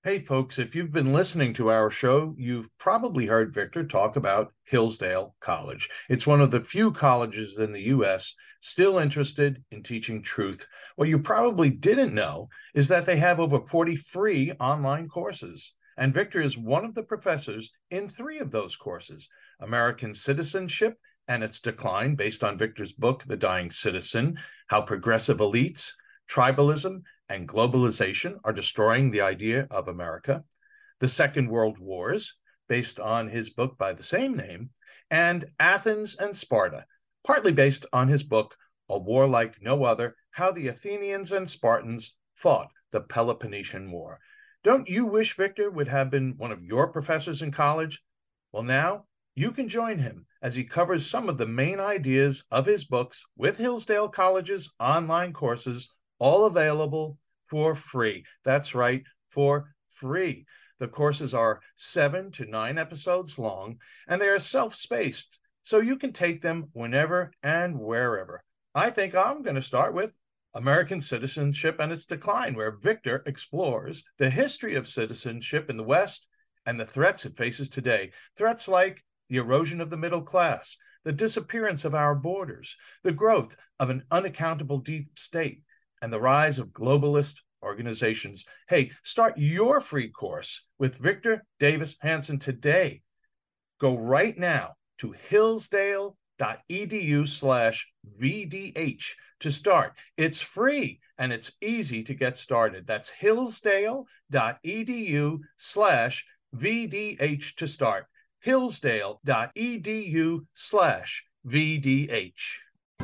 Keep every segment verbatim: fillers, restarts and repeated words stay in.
Hey, folks, if you've been listening to our show, you've probably heard Victor talk about Hillsdale College. It's one of the few colleges in the U S still interested in teaching truth. What you probably didn't know is that they have over forty free online courses. And Victor is one of the professors in three of those courses: American Citizenship and Its Decline, based on Victor's book, The Dying Citizen, How Progressive Elites, Tribalism, and Globalization Are Destroying the Idea of America, The Second World Wars, based on his book by the same name, and Athens and Sparta, partly based on his book, A War Like No Other, How the Athenians and Spartans Fought the Peloponnesian War. Don't you wish Victor would have been one of your professors in college? Well, now you can join him as he covers some of the main ideas of his books with Hillsdale College's online courses, all available for free. That's right, for free. The courses are seven to nine episodes long, and they are self-spaced, so you can take them whenever and wherever. I think I'm going to start with American Citizenship and Its Decline, where Victor explores the history of citizenship in the West and the threats it faces today. Threats like the erosion of the middle class, the disappearance of our borders, the growth of an unaccountable deep state, and the rise of globalist organizations. Hey, start your free course with Victor Davis Hanson today. Go right now to hillsdale.edu slash VDH to start. It's free and it's easy to get started. That's hillsdale.edu slash VDH to start. hillsdale.edu slash VDH.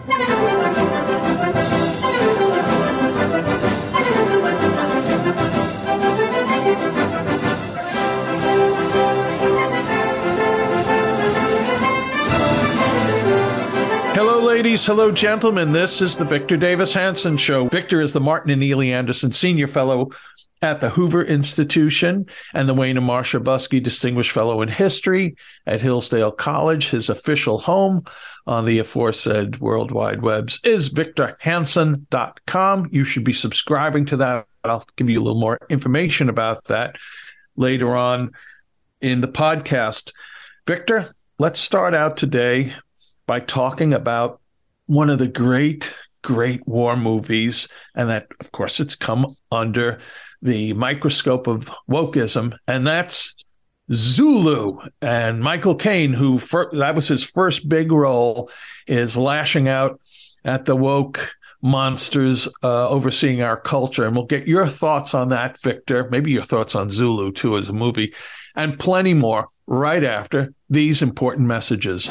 Hello, ladies. Hello, gentlemen. This is the Victor Davis Hanson Show. Victor is the Martin and Neely Anderson Senior Fellow at the Hoover Institution and the Wayne and Marcia Buskey Distinguished Fellow in History at Hillsdale College. His official home on the aforesaid World Wide Webs is victor hanson dot com. You should be subscribing to that. I'll give you a little more information about that later on in the podcast. Victor, let's start out today by talking about one of the great, great war movies, and that, of course, it's come under the microscope of wokeism, and that's Zulu. And Michael Caine, who fir- that was his first big role, is lashing out at the woke monsters uh, overseeing our culture. And we'll get your thoughts on that, Victor, maybe your thoughts on Zulu, too, as a movie, and plenty more right after these important messages.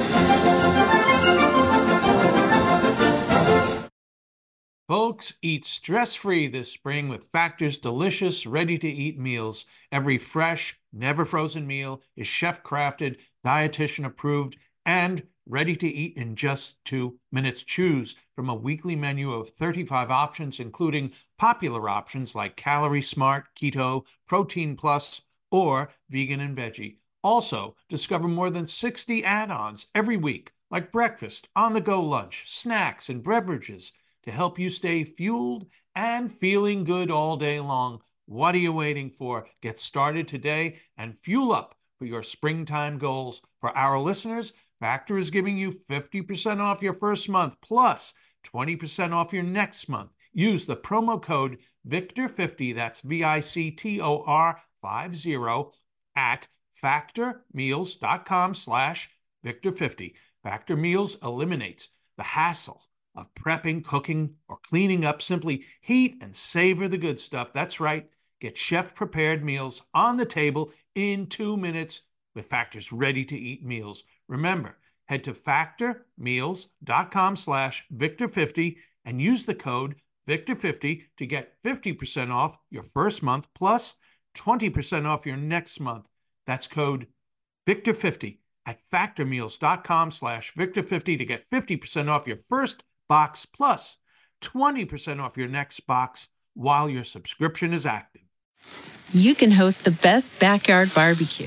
Folks, eat stress-free this spring with Factor's delicious, ready-to-eat meals. Every fresh, never-frozen meal is chef-crafted, dietitian-approved, and ready to eat in just two minutes. Choose from a weekly menu of thirty-five options, including popular options like Calorie Smart, Keto, Protein Plus, or Vegan and Veggie. Also, discover more than sixty add-ons every week, like breakfast, on-the-go lunch, snacks, and beverages, to help you stay fueled and feeling good all day long. What are you waiting for? Get started today and fuel up for your springtime goals. For our listeners, Factor is giving you fifty percent off your first month plus twenty percent off your next month. Use the promo code Victor fifty, that's V I C T O R fifty, at factormeals.com slash Victor fifty. Factor Meals eliminates the hassle of prepping, cooking, or cleaning up. Simply heat and savor the good stuff. That's right. Get chef-prepared meals on the table in two minutes with Factor's ready-to-eat meals. Remember, head to factormeals.com slash Victor fifty and use the code Victor fifty to get fifty percent off your first month plus twenty percent off your next month. That's code Victor fifty at factormeals.com slash Victor fifty to get fifty percent off your first box plus twenty percent off your next box while your subscription is active. You can host the best backyard barbecue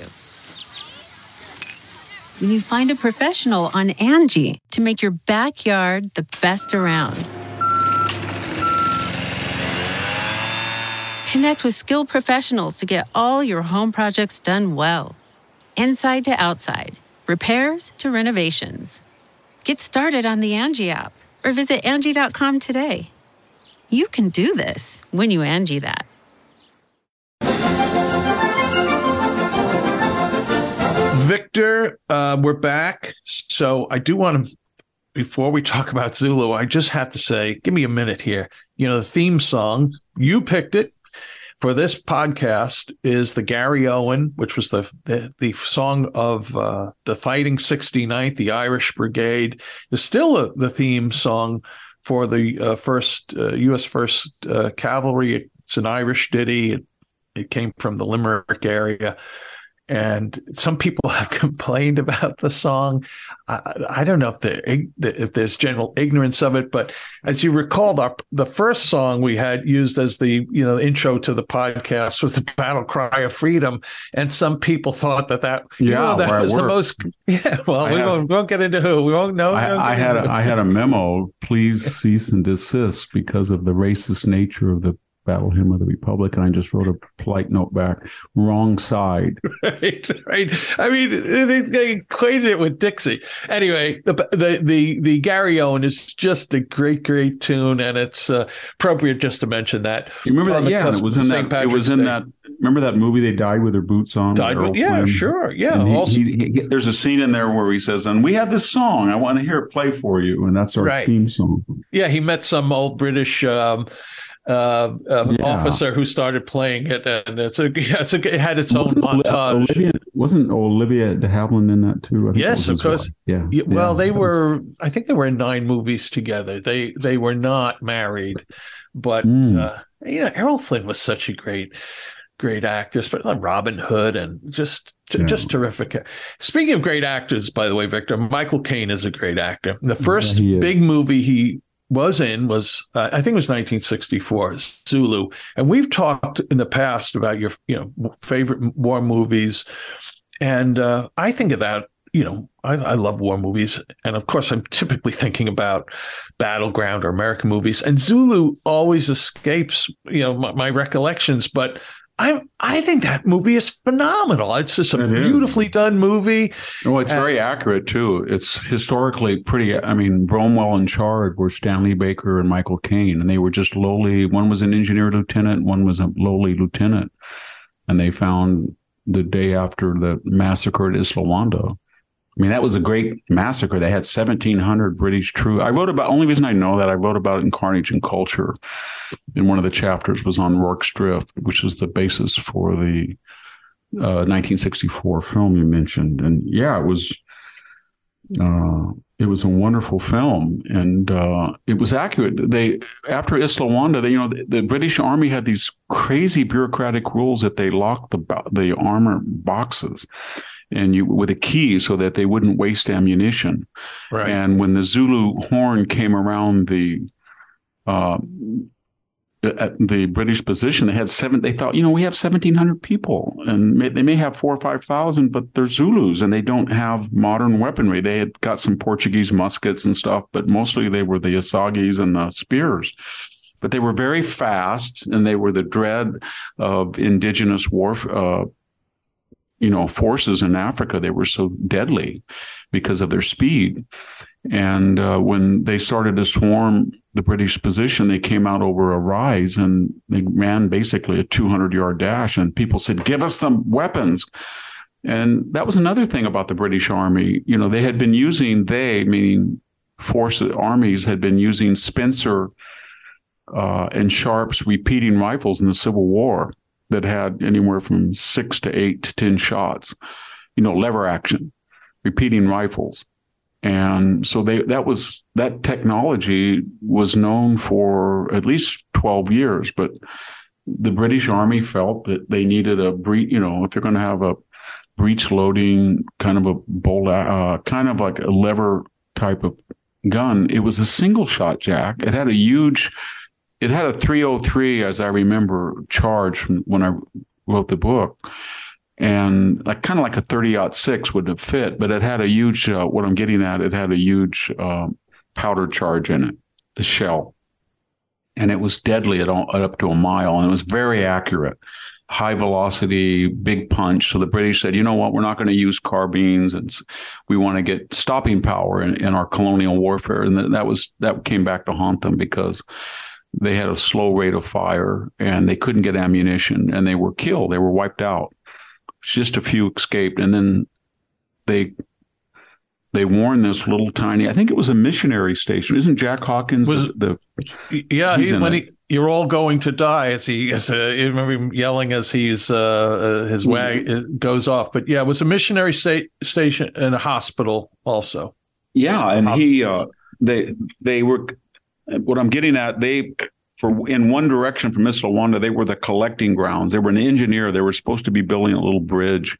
when you find a professional on Angie to make your backyard the best around. Connect with skilled professionals to get all your home projects done well. Inside to outside, repairs to renovations. Get started on the Angie app or visit Angie dot com today. You can do this when you Angie that. Victor, uh, we're back. So I do want to, before we talk about Zulu, I just have to say, give me a minute here. You know, the theme song, you picked it for this podcast, is the Gary Owen, which was the the, the song of uh, the Fighting sixty-ninth, the Irish Brigade, is still a, the theme song for the uh, first uh, U S first uh, Cavalry. It's an Irish ditty. It, it came from the Limerick area. And some people have complained about the song. I, I don't know if, the, if there's general ignorance of it, but as you recall, the, the first song we had used as the you know intro to the podcast was the Battle Cry of Freedom, and some people thought that that yeah you know, that was the worked. most. Yeah, well, I we have, won't, won't get into who. We won't know. I, I had a, I had a memo. Please cease and desist because of the racist nature of the Battle Hymn of the Republic, and I just wrote a polite note back. Wrong side. Right, right. I mean, they, they equated it with Dixie. Anyway, the the the the Gary Owen is just a great, great tune, and it's uh, appropriate just to mention that. You remember that? Yeah, it was in that. It was in Day. that. Remember that movie? They died with their boots on. Died with, yeah, Flynn? Sure, yeah. He, also, he, he, there's a scene in there where he says, "And we have this song. I want to hear it play for you," and that's our right. theme song. Yeah, he met some old British. Um, Uh, um, yeah. officer who started playing it, and it's a, yeah, it's a it had its wasn't own montage. Olivia, wasn't Olivia de Havilland in that too? Yes, of course. Yeah. yeah. Well, yeah, they were. Was... I think they were in nine movies together. They they were not married, but mm. uh, you know, Errol Flynn was such a great. Great actors, but like Robin Hood and just yeah. just terrific. Speaking of great actors, by the way, Victor, Michael Caine is a great actor. The first yeah, big movie he was in was uh, I think it was nineteen sixty-four, Zulu, and we've talked in the past about your you know favorite war movies, and uh, I think of that. You know, I, I love war movies, and of course, I'm typically thinking about Battleground or American movies, and Zulu always escapes you know my, my recollections, but. I I think that movie is phenomenal. It's just a it beautifully is. done movie. Oh, it's and, very accurate too. It's historically pretty. I mean, Bromwell and Chard were Stanley Baker and Michael Caine, and they were just lowly. One was an engineer lieutenant, one was a lowly lieutenant, and they found the day after the massacre at Isla Wanda. I mean, that was a great massacre. They had seventeen hundred British troops. I wrote about, only reason I know that, I wrote about it in Carnage and Culture. And one of the chapters was on Rorke's Drift, which is the basis for the uh, nineteen sixty-four film you mentioned. And yeah, it was uh, it was a wonderful film. And uh, it was accurate. They, after Isla Wanda, they, you know, the, the British Army had these crazy bureaucratic rules that they locked the, the armor boxes. And you with a key so that they wouldn't waste ammunition. Right. And when the Zulu horn came around the uh, at the British position, they had seven. They thought, you know, we have seventeen hundred people, and may, they may have four or five thousand, but they're Zulus, and they don't have modern weaponry. They had got some Portuguese muskets and stuff, but mostly they were the assagis and the spears. But they were very fast, and they were the dread of indigenous warfare. Uh, you know, forces in Africa. They were so deadly because of their speed. And uh, when they started to swarm the British position, they came out over a rise and they ran basically a two hundred yard dash. And people said, give us the weapons. And that was another thing about the British Army. You know, they had been using, they, meaning forces, armies, had been using Spencer uh, and Sharp's repeating rifles in the Civil War that had anywhere from six to eight to ten shots, you know, lever action, repeating rifles. And so they that was that technology was known for at least twelve years. But the British Army felt that they needed a breech, you know, if you're going to have a breech loading kind of a bolt, uh, kind of like a lever type of gun, it was a single shot, Jack. It had a huge It had a three oh three, as I remember, charge from when I wrote the book, and like kind of like a thirty aught six would have fit, but it had a huge. Uh, what I'm getting at, it had a huge uh, powder charge in it, the shell, and it was deadly at, all, at up to a mile, and it was very accurate. High velocity, big punch. So the British said, you know what, we're not going to use carbines. And we want to get stopping power in, in our colonial warfare. And that was that came back to haunt them because they had a slow rate of fire and they couldn't get ammunition and they were killed. They were wiped out. Just a few escaped. And then they they warned this little tiny, I think it was a missionary station. Isn't Jack Hawkins was, the, the yeah, he, when he you're all going to die as he as a, I remember him yelling as he's uh, uh, his wag mm-hmm. goes off. But yeah, it was a missionary sta- station and a hospital also. Yeah, and he uh, they they were what I'm getting at. They for in one direction from Miss Lawanda, they were the collecting grounds. They were an engineer. They were supposed to be building a little bridge,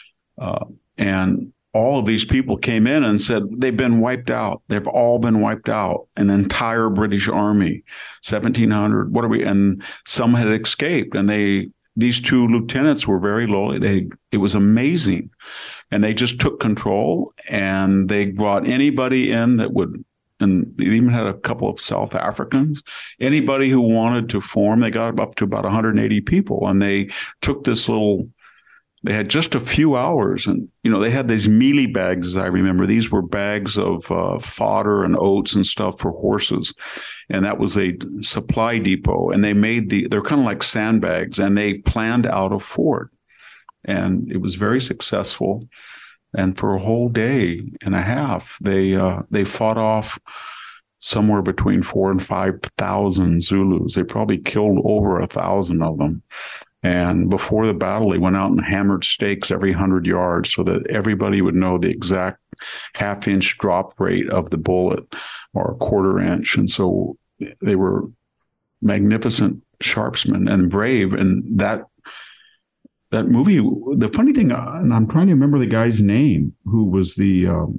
uh, and all of these people came in and said, they've been wiped out. They've all been wiped out. An entire British army, seventeen hundred, what are we? And some had escaped. And they, these two lieutenants were very low. They, it was amazing. And they just took control and they brought anybody in that would, and they even had a couple of South Africans, anybody who wanted to form. They got up to about one hundred eighty people. And they took this little, they had just a few hours, and, you know, they had these mealie bags, as I remember. These were bags of uh, fodder and oats and stuff for horses. And that was a supply depot. And they made the, they're kind of like sandbags, and they planned out a fort. And it was very successful. And for a whole day and a half, they uh, they fought off somewhere between four and five thousand Zulus. They probably killed over a thousand of them. And before the battle, they went out and hammered stakes every hundred yards so that everybody would know the exact half inch drop rate of the bullet or a quarter inch. And so they were magnificent sharpsmen and brave. And that that movie, the funny thing, and I'm trying to remember the guy's name, who was the um,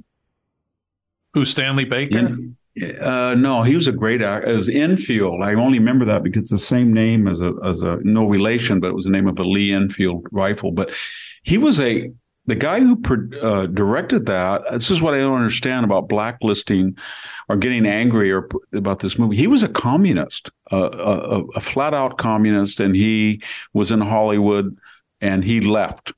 who's Stanley Baker. In, Uh, no, he was a great actor. It was Enfield. I only remember that because it's the same name as a, as a, no relation, but it was the name of a Lee Enfield rifle. But he was a, the guy who uh, directed that. This is what I don't understand about blacklisting or getting angry or about this movie. He was a communist, uh, a, a flat out communist, and he was in Hollywood and he left.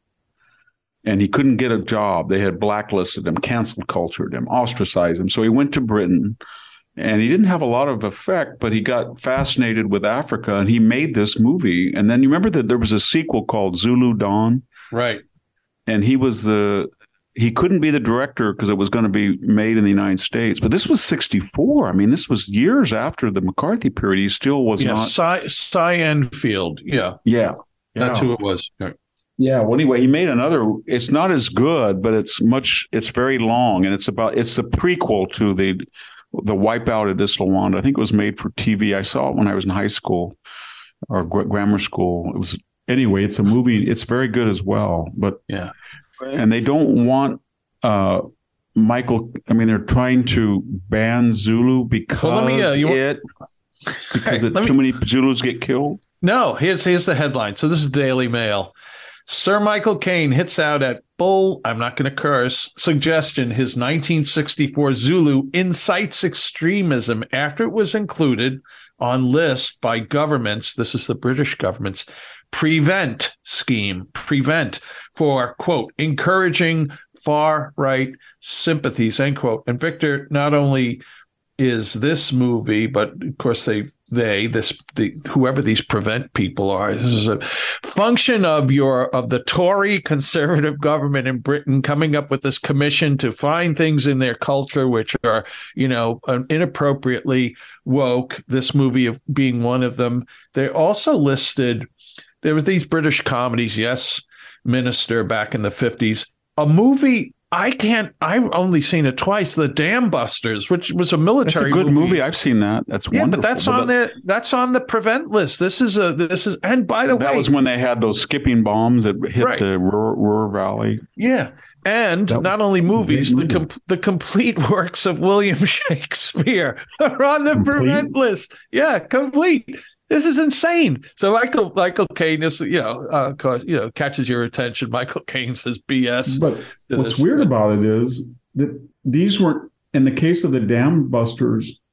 And he couldn't get a job. They had blacklisted him, cancel cultured him, ostracized him. So he went to Britain, and he didn't have a lot of effect, but he got fascinated with Africa, and he made this movie. And then you remember that there was a sequel called Zulu Dawn? Right. And he was the, he couldn't be the director because it was going to be made in the United States. But this was sixty-four. I mean, this was years after the McCarthy period. He still was yeah, not. Cy, Cy Enfield. Yeah. Yeah. That's yeah. who it was. Right. Yeah. Well, anyway, he made another. It's not as good, but it's much. It's very long, and it's about. It's the prequel to the the Wipeout at Islamanda. I think it was made for T V. I saw it when I was in high school or gr- grammar school. It was anyway. It's a movie. It's very good as well. But yeah, and they don't want uh, Michael. I mean, they're trying to ban Zulu because well, me, uh, you it want... because right, it, too me... many Zulus get killed. No, here's here's the headline. So this is Daily Mail. Sir Michael Caine hits out at bull, I'm not going to curse, suggestion his nineteen sixty-four Zulu incites extremism after it was included on list by governments. This is the British government's prevent scheme, prevent for, quote, encouraging far-right sympathies, end quote. And Victor, not only is this movie, but of course they they this the whoever these prevent people are, this is a function of your of the Tory conservative government in Britain coming up with this commission to find things in their culture which are, you know, inappropriately woke, this movie of being one of them. They also listed, there was these British comedies, Yes Minister back in the fifties, a movie I can't. I've only seen it twice. The Dam Busters, which was a military. That's a good movie. movie. I've seen that. That's yeah, wonderful. but that's on the that's on the prevent list. This is a this is and by the that way, that was when they had those skipping bombs that hit right. the Ruhr, Ruhr Valley. Yeah, and that, not only movies, the com- the complete works of William Shakespeare are on the complete? prevent list. Yeah, complete. This is insane. So Michael Michael Caine is, you know, uh, you know, catches your attention. Michael Caine says B S. But what's this. weird about it is that these weren't, in the case of the Dam Busters,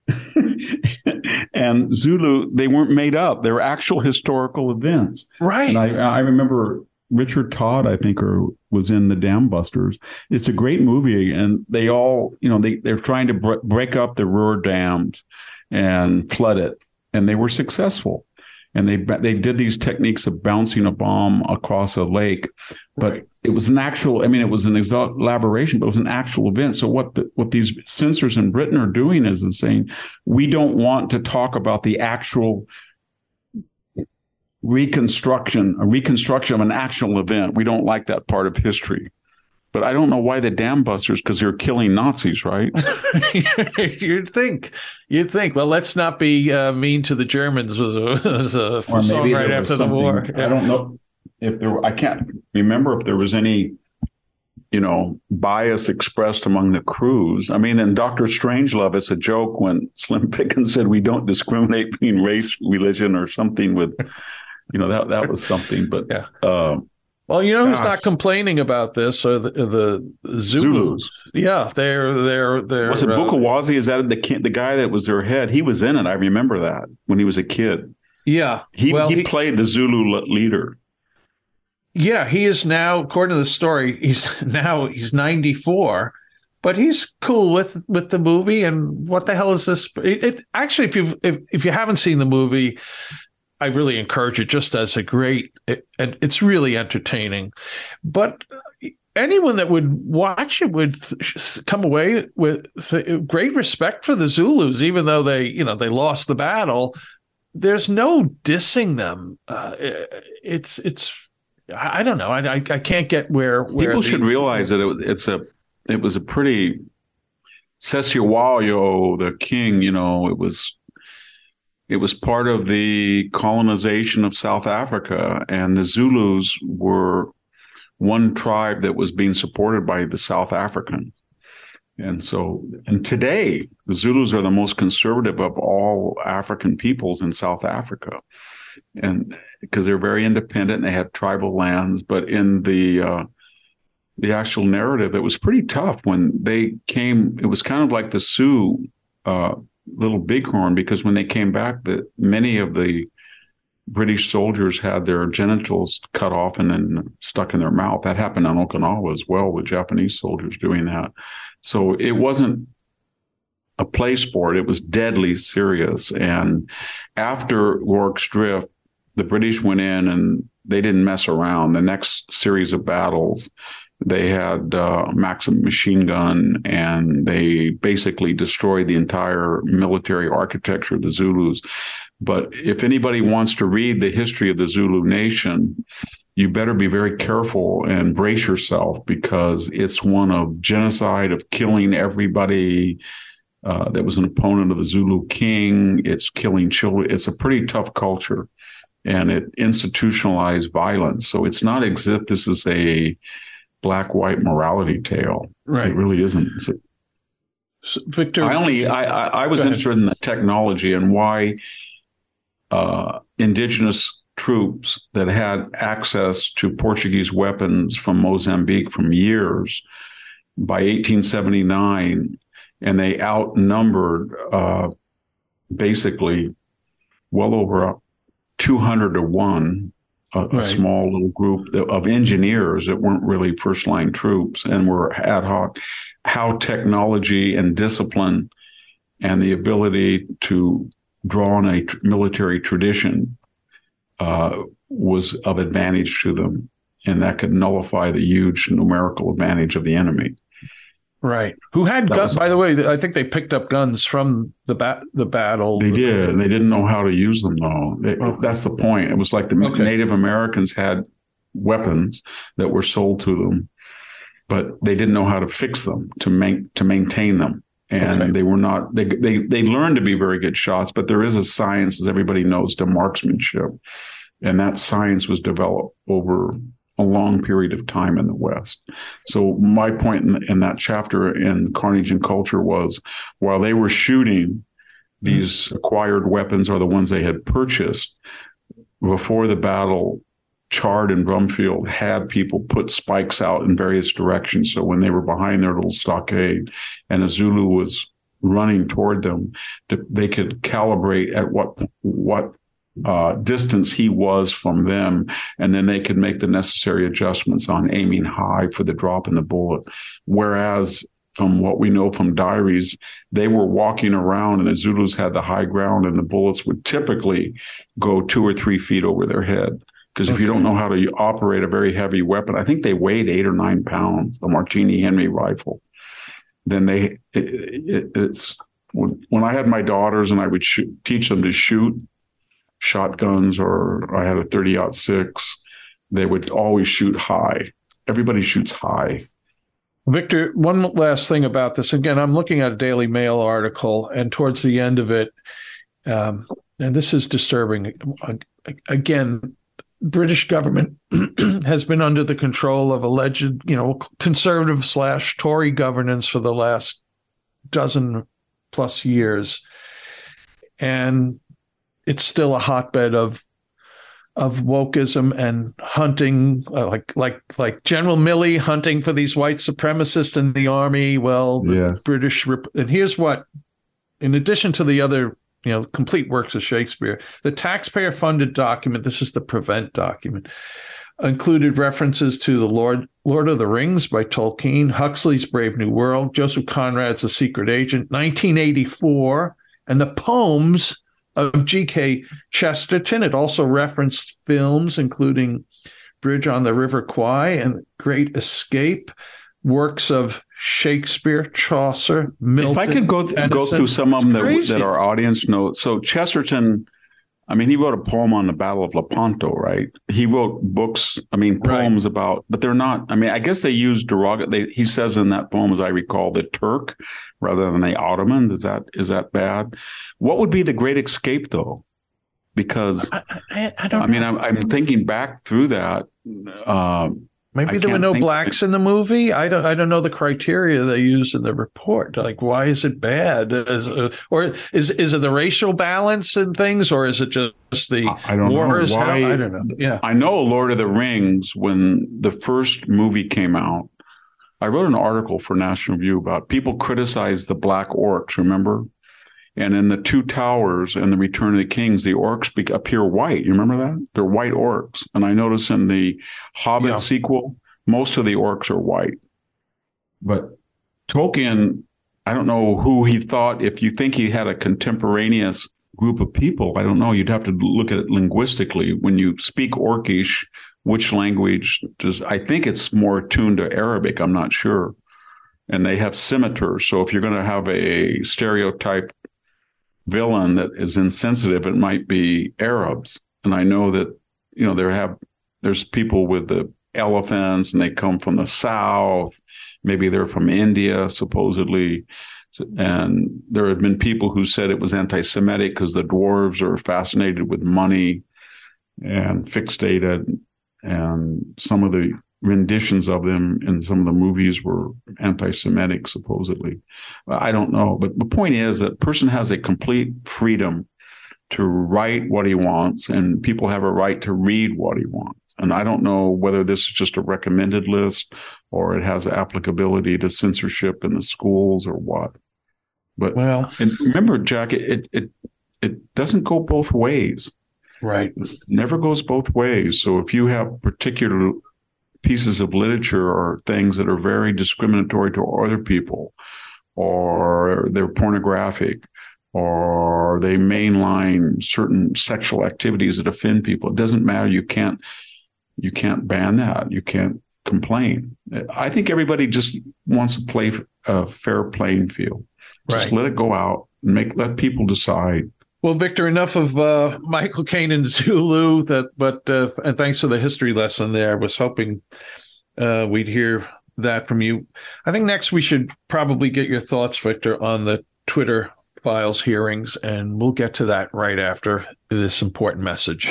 And Zulu, they weren't made up. They were actual historical events. Right. And I, I remember Richard Todd, I think, or was in the Dam Busters. It's a great movie, and they all, you know, they they're trying to br- break up the Ruhr dams and flood it, and they were successful. And they they did these techniques of bouncing a bomb across a lake, but right. It was an actual. I mean, it was an elaboration, but it was an actual event. So what the, what these censors in Britain are doing is, is saying we don't want to talk about the actual reconstruction, a reconstruction of an actual event. We don't like that part of history. But I don't know why the Dam Busters, because they're killing Nazis, right? You'd think. You'd think. Well, let's not be uh, mean to the Germans was a, was a song right after the war. I don't know if there, I can't remember if there was any, you know, bias expressed among the crews. I mean, in Doctor Strangelove, it's a joke when Slim Pickens said we don't discriminate between race, religion, or something with, you know, that, that was something. But, yeah. Uh, Well, you know Gosh. who's not complaining about this? Are the, the Zulus. Zulus. Yeah, they're they're they're. Was it uh, Bukawazi? Is that the the guy that was their head? He was in it. I remember that when he was a kid. Yeah, he well, he, he played the Zulu leader. Yeah, he is now, according to the story, he's now he's ninety-four, but he's cool with with the movie. And what the hell is this? It, it actually, if you if if you haven't seen the movie, I really encourage it just as a great, it, and it's really entertaining. But anyone that would watch it would come away with great respect for the Zulus, even though they, you know, they lost the battle. There's no dissing them. Uh, it's, it's, I don't know. I, I can't get where, where people should realize that it, it's a, it was a pretty Cecewayo, the king, you know, it was, It was part of the colonization of South Africa, and the Zulus were one tribe that was being supported by the South Africans. And so, and today, the Zulus are the most conservative of all African peoples in South Africa. And because they're very independent and they have tribal lands, but in the, uh, the actual narrative, it was pretty tough when they came. It was kind of like the Sioux, uh, Little Bighorn, because when they came back, that many of the British soldiers had their genitals cut off and then stuck in their mouth. That happened on Okinawa as well, with Japanese soldiers doing that. So it wasn't a play sport. It was deadly serious. And after Rorke's Drift, the British went in and they didn't mess around. The next series of battles, they had uh, Maxim machine gun, and they basically destroyed the entire military architecture of the Zulus. But if anybody wants to read the history of the Zulu nation, you better be very careful and brace yourself, because it's one of genocide, of killing everybody uh, that was an opponent of the Zulu king. It's killing children. It's a pretty tough culture, and it institutionalized violence. So it's not as if this is a black white morality tale. Right. It really isn't. A, so, Victor, I only I, I, I was interested in the technology and why uh, indigenous troops that had access to Portuguese weapons from Mozambique from years by eighteen seventy-nine, and they outnumbered uh, basically well over two hundred to one. A, right. a small little group of engineers that weren't really first-line troops and were ad hoc, how technology and discipline and the ability to draw on a tr- military tradition uh, was of advantage to them, and that could nullify the huge numerical advantage of the enemy. Right. Who had guns? By the way, I think they picked up guns from the ba- the battle. They did. And they didn't know how to use them, though. They, oh. That's the point. It was like the okay. Native Americans had weapons that were sold to them, but they didn't know how to fix them, to make to maintain them. And okay. they were not. They they they learned to be very good shots, but there is a science, as everybody knows, to marksmanship, and that science was developed over a long period of time in the West. So my point in, in that chapter in Carnage and Culture was, while they were shooting these acquired weapons, or the ones they had purchased before the battle, Chard and Brumfield had people put spikes out in various directions. So when they were behind their little stockade and a Zulu was running toward them. They could calibrate at what what uh, distance he was from them, and then they could make the necessary adjustments on aiming high for the drop in the bullet. Whereas from what we know from diaries, they were walking around and the Zulus had the high ground, and the bullets would typically go two or three feet over their head. Because if okay. you don't know how to operate a very heavy weapon, I think they weighed eight or nine pounds, a Martini Henry rifle. Then they, it, it, it's when I had my daughters and I would shoot, teach them to shoot shotguns, or I had a thirty aught six, they would always shoot high. Everybody shoots high. Victor, one last thing about this. Again, I'm looking at a Daily Mail article, and towards the end of it, um, and this is disturbing. Again, British government has been under the control of alleged, you know, conservative slash Tory governance for the last dozen plus years. And it's still a hotbed of of wokeism and hunting, uh, like like like General Milley hunting for these white supremacists in the army. Well, the yes. British, and here's what, in addition to the other, you know, complete works of Shakespeare, the taxpayer-funded document, this is the Prevent document, included references to the Lord Lord of the Rings by Tolkien, Huxley's Brave New World, Joseph Conrad's A Secret Agent, nineteen eighty-four, and the poems of G K Chesterton. It also referenced films, including Bridge on the River Kwai and Great Escape, works of Shakespeare, Chaucer, Milton. If I could go th- go through some of them that, that our audience knows. So Chesterton, I mean, he wrote a poem on the Battle of Lepanto, right? He wrote books, I mean, poems right. about, but they're not, I mean, I guess they use derogatory, he says in that poem, as I recall, the Turk rather than the Ottoman. Is that, is that bad? What would be the Great Escape, though? Because, I, I, I don't I mean, I'm, I'm thinking back through that. Uh, Maybe there were no blacks in the movie. I don't. I don't know the criteria they used in the report. Like, why is it bad? Is, uh, or is is it the racial balance and things, or is it just the I don't wars? know. Why, I don't know. Yeah, I know Lord of the Rings. When the first movie came out, I wrote an article for National Review about people criticized the black orcs. Remember? And in the Two Towers and the Return of the Kings, the orcs be- appear white. You remember that? They're white orcs. And I notice in the Hobbit yeah. sequel, most of the orcs are white. But Tolkien, I don't know who he thought. If you think he had a contemporaneous group of people, I don't know. You'd have to look at it linguistically. When you speak Orcish, which language does, I think it's more tuned to Arabic. I'm not sure. And they have scimitars. So if you're going to have a stereotype villain that is insensitive, it might be Arabs. And I know that, you know, there have there's people with the elephants and they come from the south. Maybe they're from India, supposedly. And there have been people who said it was anti-Semitic because the dwarves are fascinated with money and fixated. And some of the renditions of them in some of the movies were anti-Semitic, supposedly. I don't know. But the point is that a person has a complete freedom to write what he wants, and people have a right to read what he wants. And I don't know whether this is just a recommended list or it has applicability to censorship in the schools or what. But well, and remember, Jack, it it it doesn't go both ways. Right. It never goes both ways. So if you have particular pieces of literature or things that are very discriminatory to other people, or they're pornographic, or they mainline certain sexual activities that offend people, it doesn't matter. You can't, you can't ban that. You can't complain. I think everybody just wants to play a fair playing field. Just right. Let it go out and make, let people decide. Well, Victor, enough of uh, Michael Caine and Zulu. That, but uh, and thanks for the history lesson there. I was hoping uh, we'd hear that from you. I think next we should probably get your thoughts, Victor, on the Twitter Files hearings, and we'll get to that right after this important message.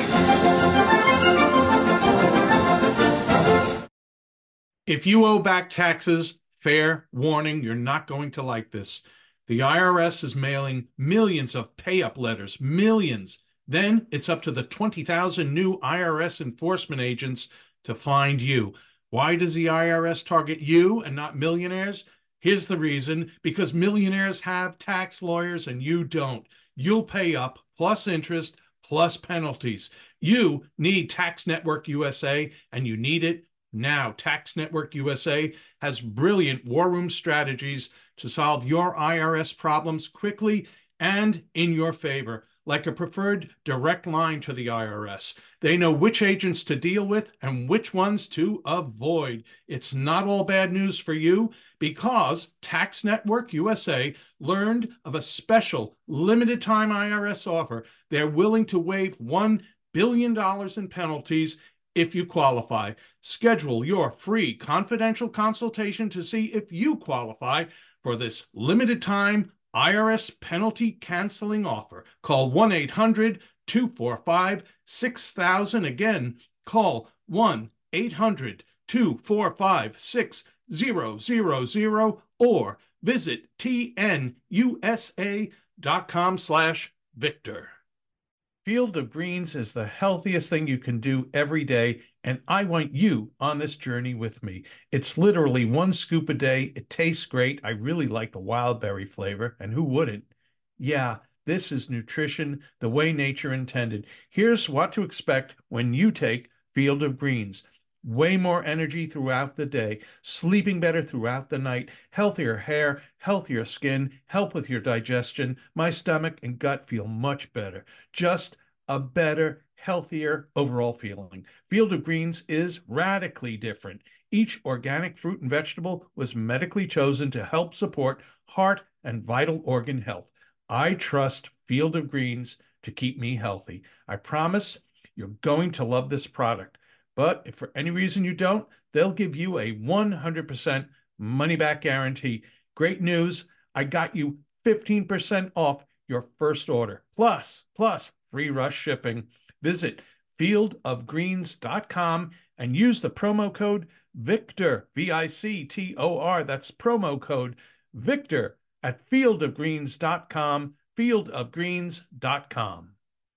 If you owe back taxes, fair warning, you're not going to like this. The I R S is mailing millions of pay-up letters, millions. Then it's up to the twenty thousand new I R S enforcement agents to find you. Why does the I R S target you and not millionaires? Here's the reason: because millionaires have tax lawyers and you don't. You'll pay up plus interest plus penalties. You need Tax Network U S A, and you need it now. Tax Network U S A has brilliant war room strategies to solve your I R S problems quickly and in your favor, like a preferred direct line to the I R S. They know which agents to deal with and which ones to avoid. It's not all bad news for you, because Tax Network U S A learned of a special limited time I R S offer. They're willing to waive one billion dollars in penalties if you qualify. Schedule your free confidential consultation to see if you qualify for this limited time I R S penalty canceling offer. Call one eight hundred two four five six thousand. Again, call one eight hundred two four five six thousand or visit T N U S A dot com slash Victor. Field of Greens is the healthiest thing you can do every day, and I want you on this journey with me. It's literally one scoop a day. It tastes great. I really like the wild berry flavor, and who wouldn't? Yeah, this is nutrition the way nature intended. Here's what to expect when you take Field of Greens. Way more energy throughout the day, sleeping better throughout the night, healthier hair, healthier skin, help with your digestion. My stomach and gut feel much better. Just a better, healthier overall feeling. Field of Greens is radically different. Each organic fruit and vegetable was medically chosen to help support heart and vital organ health. I trust Field of Greens to keep me healthy. I promise you're going to love this product. But if for any reason you don't, they'll give you a one hundred percent money-back guarantee. Great news, I got you fifteen percent off your first order. Plus, plus free rush shipping. Visit field of greens dot com and use the promo code VICTOR, V I C T O R. That's promo code VICTOR at field of greens dot com, field of greens dot com.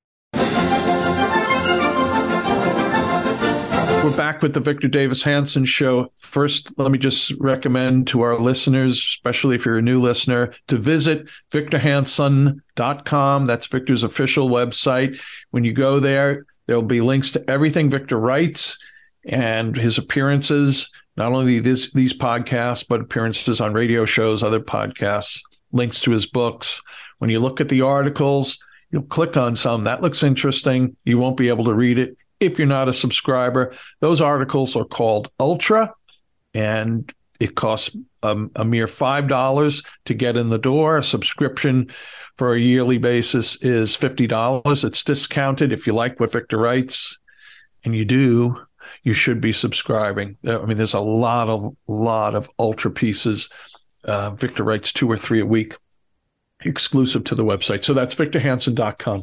We're back with the Victor Davis Hanson Show. First, let me just recommend to our listeners, especially if you're a new listener, to visit victor hanson dot com. That's Victor's official website. When you go there, there'll be links to everything Victor writes and his appearances, not only this, these podcasts, but appearances on radio shows, other podcasts, links to his books. When you look at the articles, you'll click on some. That looks interesting. You won't be able to read it if you're not a subscriber. Those articles are called Ultra, and it costs um, a mere five dollars to get in the door. A subscription for a yearly basis is fifty dollars. It's discounted. If you like what Victor writes, and you do, you should be subscribing. I mean, there's a lot of, lot of Ultra pieces. Uh, Victor writes two or three a week, exclusive to the website. So that's victor hanson dot com.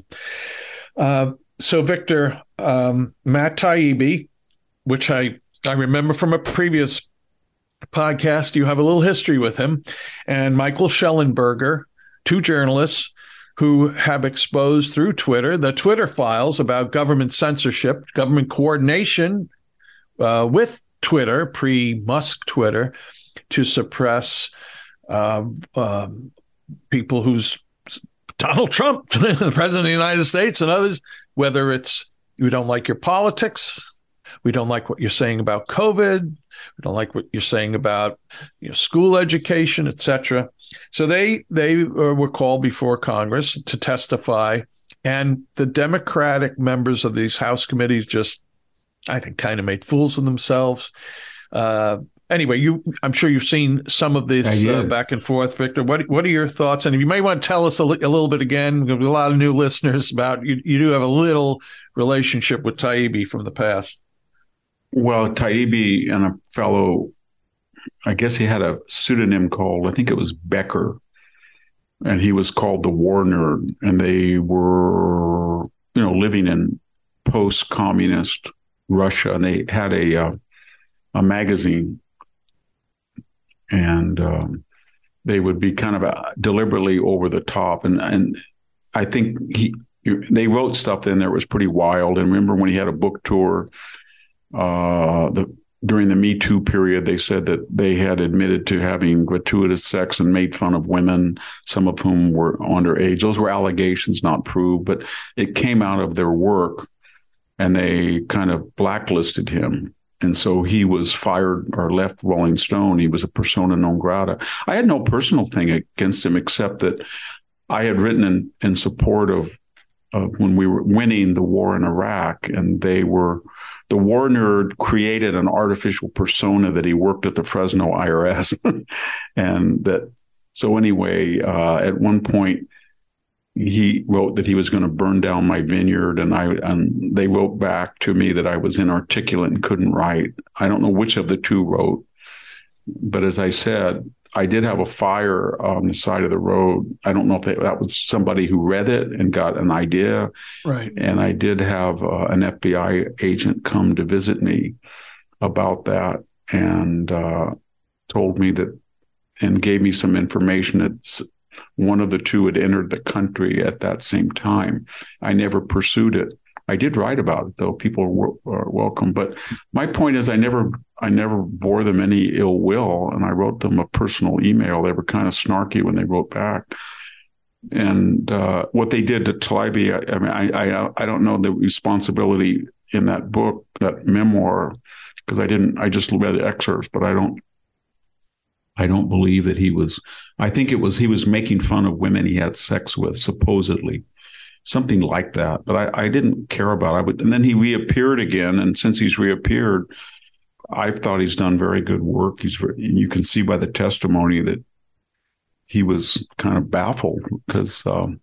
Uh, so, Victor, um, Matt Taibbi, which I, I remember from a previous podcast, you have a little history with him, and Michael Shellenberger, two journalists who have exposed through Twitter the Twitter files about government censorship, government coordination uh, with Twitter, pre-Musk Twitter, to suppress um, um, people who's Donald Trump, the president of the United States, and others, whether it's we don't like your politics, we don't like what you're saying about COVID, we don't like what you're saying about you know, school education, et cetera. So they they were called before Congress to testify, and the Democratic members of these House committees just, I think, kind of made fools of themselves. Uh, Anyway, you, I'm sure you've seen some of this uh, back and forth, Victor. What what are your thoughts? And you may want to tell us a, li- a little bit again. We have a lot of new listeners about you. You do have a little relationship with Taibbi from the past. Well, Taibbi and a fellow, I guess he had a pseudonym called, I think it was Becker, and he was called the War Nerd. And they were, you know, living in post-communist Russia, and they had a uh, a magazine. And um, they would be kind of a, deliberately over the top. And and I think he they wrote stuff in there that was pretty wild. And remember when he had a book tour, uh, the during the Me Too period, they said that they had admitted to having gratuitous sex and made fun of women, some of whom were underage. Those were allegations, not proved, but it came out of their work, and they kind of blacklisted him. And so he was fired or left Rolling Stone. He was a persona non grata. I had no personal thing against him, except that I had written in, in support of, of when we were winning the war in Iraq, and they were, the war nerd created an artificial persona that he worked at the Fresno I R S. And that, so anyway, uh, at one point, he wrote that he was going to burn down my vineyard, and I and they wrote back to me that I was inarticulate and couldn't write. I don't know which of the two wrote, but as I said, I did have a fire on the side of the road. I don't know if they, that was somebody who read it and got an idea. Right. And I did have uh, an F B I agent come to visit me about that, and uh, told me that, and gave me some information that's, one of the two had entered the country at that same time. I never pursued it. I did write about it, though. People were, were welcome. But my point is, I never, I never bore them any ill will, and I wrote them a personal email. They were kind of snarky when they wrote back. And uh, what they did to Tlaibvi, I, I mean, I, I, I don't know the responsibility in that book, that memoir, because I didn't. I just read the excerpts, but I don't. I don't believe that he was, I think it was, he was making fun of women he had sex with, supposedly, something like that. But I, I didn't care about it. I would, and then he reappeared again. And since he's reappeared, I thought he's done very good work. He's, you can see by the testimony that he was kind of baffled because, um,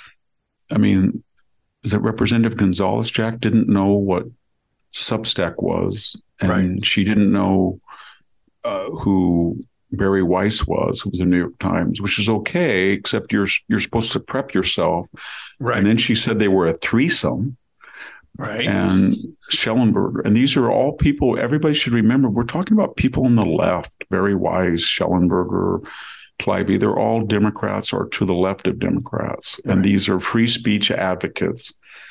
I mean, is that Representative Gonzalez, Jack, didn't know what Substack was. And right. She didn't know uh, who Barry Weiss was, who was in the New York Times, which is okay, except you're you're supposed to prep yourself. Right. And then she said they were a threesome. Right. And Schellenberger. And these are all people, everybody should remember, we're talking about people on the left, Barry Weiss, Schellenberger, Tlaibvi. They're all Democrats or to the left of Democrats. Right. And these are free speech advocates.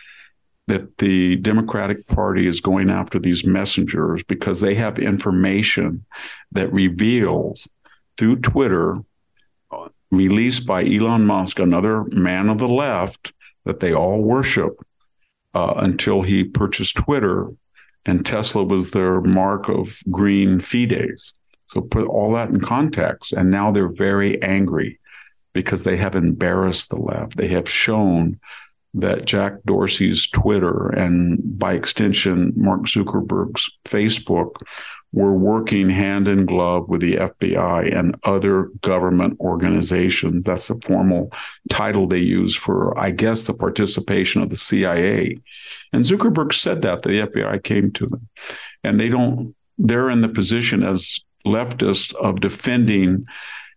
That the Democratic Party is going after these messengers because they have information that reveals through Twitter, uh, released by Elon Musk, another man of the left that they all worship, uh, until he purchased Twitter, and Tesla was their mark of green fides. So put all that in context, and now they're very angry because they have embarrassed the left. They have shown that Jack Dorsey's Twitter and by extension, Mark Zuckerberg's Facebook were working hand in glove with the F B I and other government organizations. That's the formal title they use for, I guess, the participation of the C I A. And Zuckerberg said that the F B I came to them. And they don't, they're in the position as leftists of defending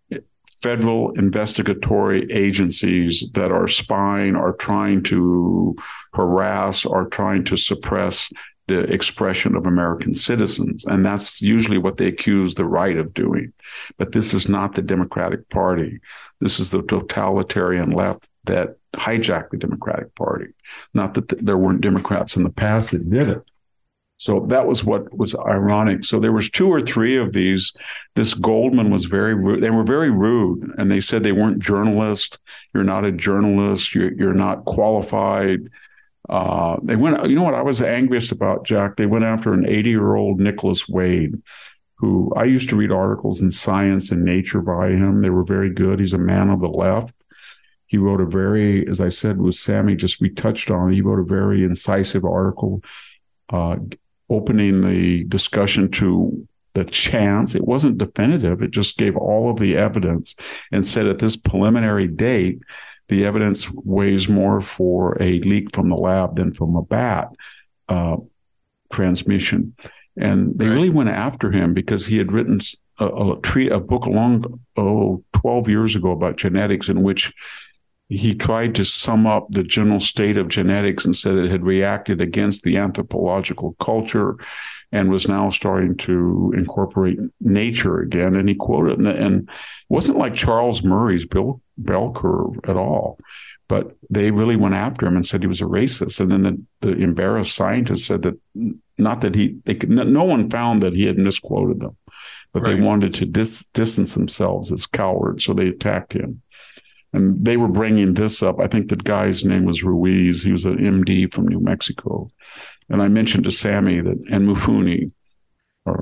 federal investigatory agencies that are spying, are trying to harass, or trying to suppress the expression of American citizens. And that's usually what they accuse the right of doing. But this is not the Democratic Party. This is the totalitarian left that hijacked the Democratic Party. Not that th- there weren't Democrats in the past that did it. So that was what was ironic. So there was two or three of these. This Goldman was very rude. They were very rude, and they said they weren't journalists. You're not a journalist. You're, you're not qualified. Uh, they went. You know what I was angriest about, Jack? They went after an eighty-year-old Nicholas Wade, who I used to read articles in Science and Nature by him. They were very good. He's a man of the left. He wrote a very, as I said, with Sammy, just we touched on, he wrote a very incisive article, uh, opening the discussion to the chance. It wasn't definitive. It just gave all of the evidence and said at this preliminary date, the evidence weighs more for a leak from the lab than from a bat uh, transmission. And they right. really went after him because he had written a, a, treat, a book a long, oh, twelve years ago about genetics in which he tried to sum up the general state of genetics and said it had reacted against the anthropological culture. and was now starting to incorporate nature again. And he quoted, and, and it wasn't like Charles Murray's bell, bell curve at all, but they really went after him and said he was a racist. And then the, the embarrassed scientists said that not that he, they could, no one found that he had misquoted them, but right. they wanted to dis, distance themselves as cowards, so they attacked him. And they were bringing this up. I think the guy's name was Ruiz. He was an M D from New Mexico. And I mentioned to Sammy that, and Mufuni, or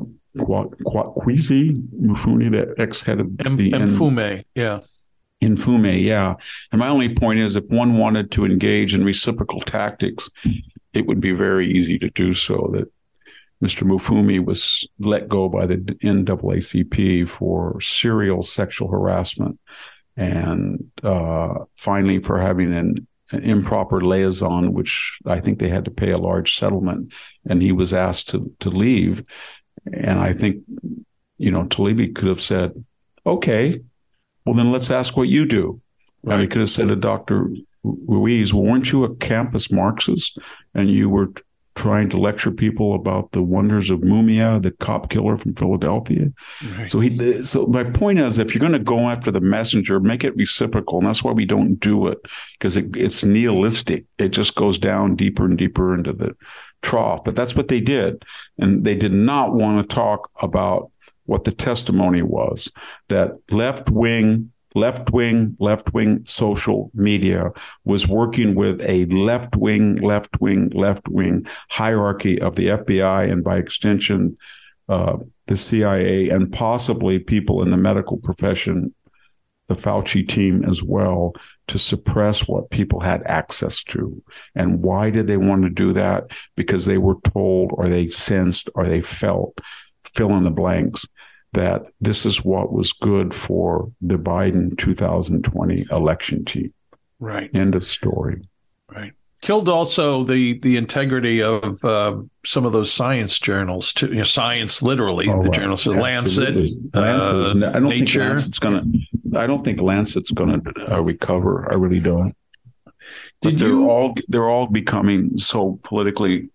Kwesi Mufuni, the ex-head of M- the... Mfume, yeah. Mfume, yeah. And my only point is, if one wanted to engage in reciprocal tactics, it would be very easy to do so. That Mister Mufumi was let go by the N double A C P for serial sexual harassment, and uh, finally for having an, an improper liaison, which I think they had to pay a large settlement, and he was asked to to leave. And I think, you know, Talibi could have said, okay, well, then let's ask what you do. Right. And he could have said to Doctor Ruiz, well, weren't you a campus Marxist and you were t- trying to lecture people about the wonders of Mumia, the cop killer from Philadelphia? Right. So he. So my point is, if you're going to go after the messenger, make it reciprocal. And that's why we don't do it, because it, it's nihilistic. It just goes down deeper and deeper into the trough. But that's what they did. And they did not want to talk about what the testimony was, that left-wing, left-wing, left-wing social media was working with a left-wing, left-wing, left-wing hierarchy of the F B I and by extension, uh, the C I A, and possibly people in the medical profession, the Fauci team as well, to suppress what people had access to. And why did they want to do that? Because they were told, or they sensed, or they felt, fill in the blanks, that this is what was good for the Biden two thousand twenty election team. Right. End of story. Right. Killed also the the integrity of uh, some of those science journals, too. You know, science, literally, oh, the journals, the Lancet, Lancet. Uh, I don't Nature. think Lancet's going to. I don't think Lancet's going to uh, recover. I really don't. Did but they're you? all they're all becoming so politically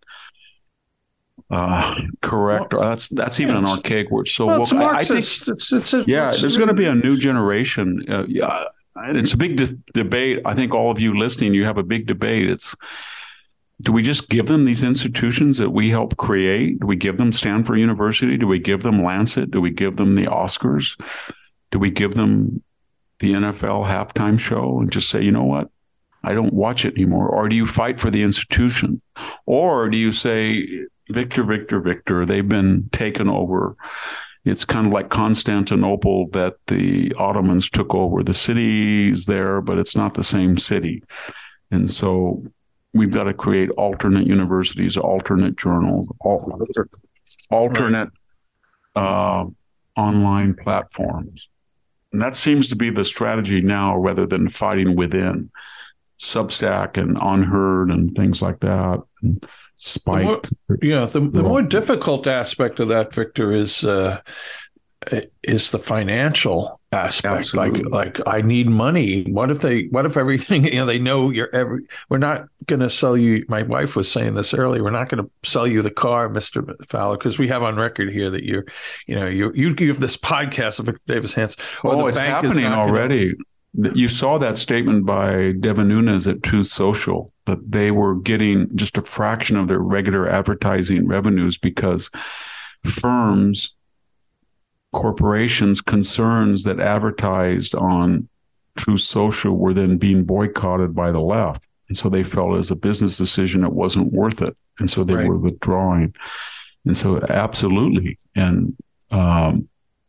Uh, correct. Well, that's that's even yes. an archaic word. So well, it's well, I, I think, it's, it's, it's a, yeah, it's there's going to be a new generation. Uh, yeah, it's a big de- debate. I think all of you listening, you have a big debate. It's, do we just give them these institutions that we help create? Do we give them Stanford University? Do we give them Lancet? Do we give them the Oscars? Do we give them the N F L halftime show and just say, you know what? I don't watch it anymore. Or do you fight for the institution? Or do you say, Victor, Victor, Victor, they've been taken over. It's kind of like Constantinople that the Ottomans took over. The city's there, but it's not the same city. And so we've got to create alternate universities, alternate journals, alternate uh, online platforms. And that seems to be the strategy now rather than fighting within. Substack and Unheard and things like that. And Spiked. The more, yeah, the, the more difficult aspect of that, Victor, is uh, is the financial aspect. Absolutely. Like, like I need money. What if they? What if everything? You know, they know you're. Every, we're not going to sell you. My wife was saying this earlier. We're not going to sell you the car, Mister Fowler, because we have on record here that you're. You know, you you give this podcast of Victor Davis Hanson. Oh, it's happening already. Gonna, You saw that statement by Devin Nunes at Truth Social, that they were getting just a fraction of their regular advertising revenues because firms, corporations, concerns that advertised on Truth Social were then being boycotted by the left. And so they felt as a business decision it wasn't worth it. And so they right. were withdrawing. And so absolutely. And um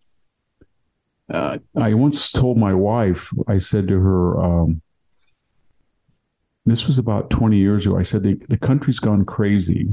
Uh, I once told my wife, I said to her, um, this was about twenty years ago, I said, the, the country's gone crazy.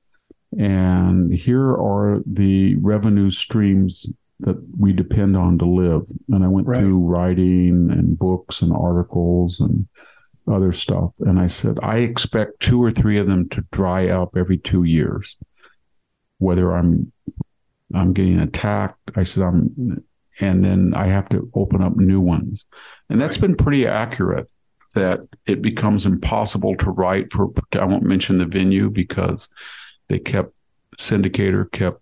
And here are the revenue streams that we depend on to live. And I went right. through writing and books and articles and other stuff. And I said, I expect two or three of them to dry up every two years. Whether I'm I'm getting attacked, I said, I'm... and then I have to open up new ones. And that's right. been pretty accurate, that it becomes impossible to write for, I won't mention the venue because they kept syndicator kept,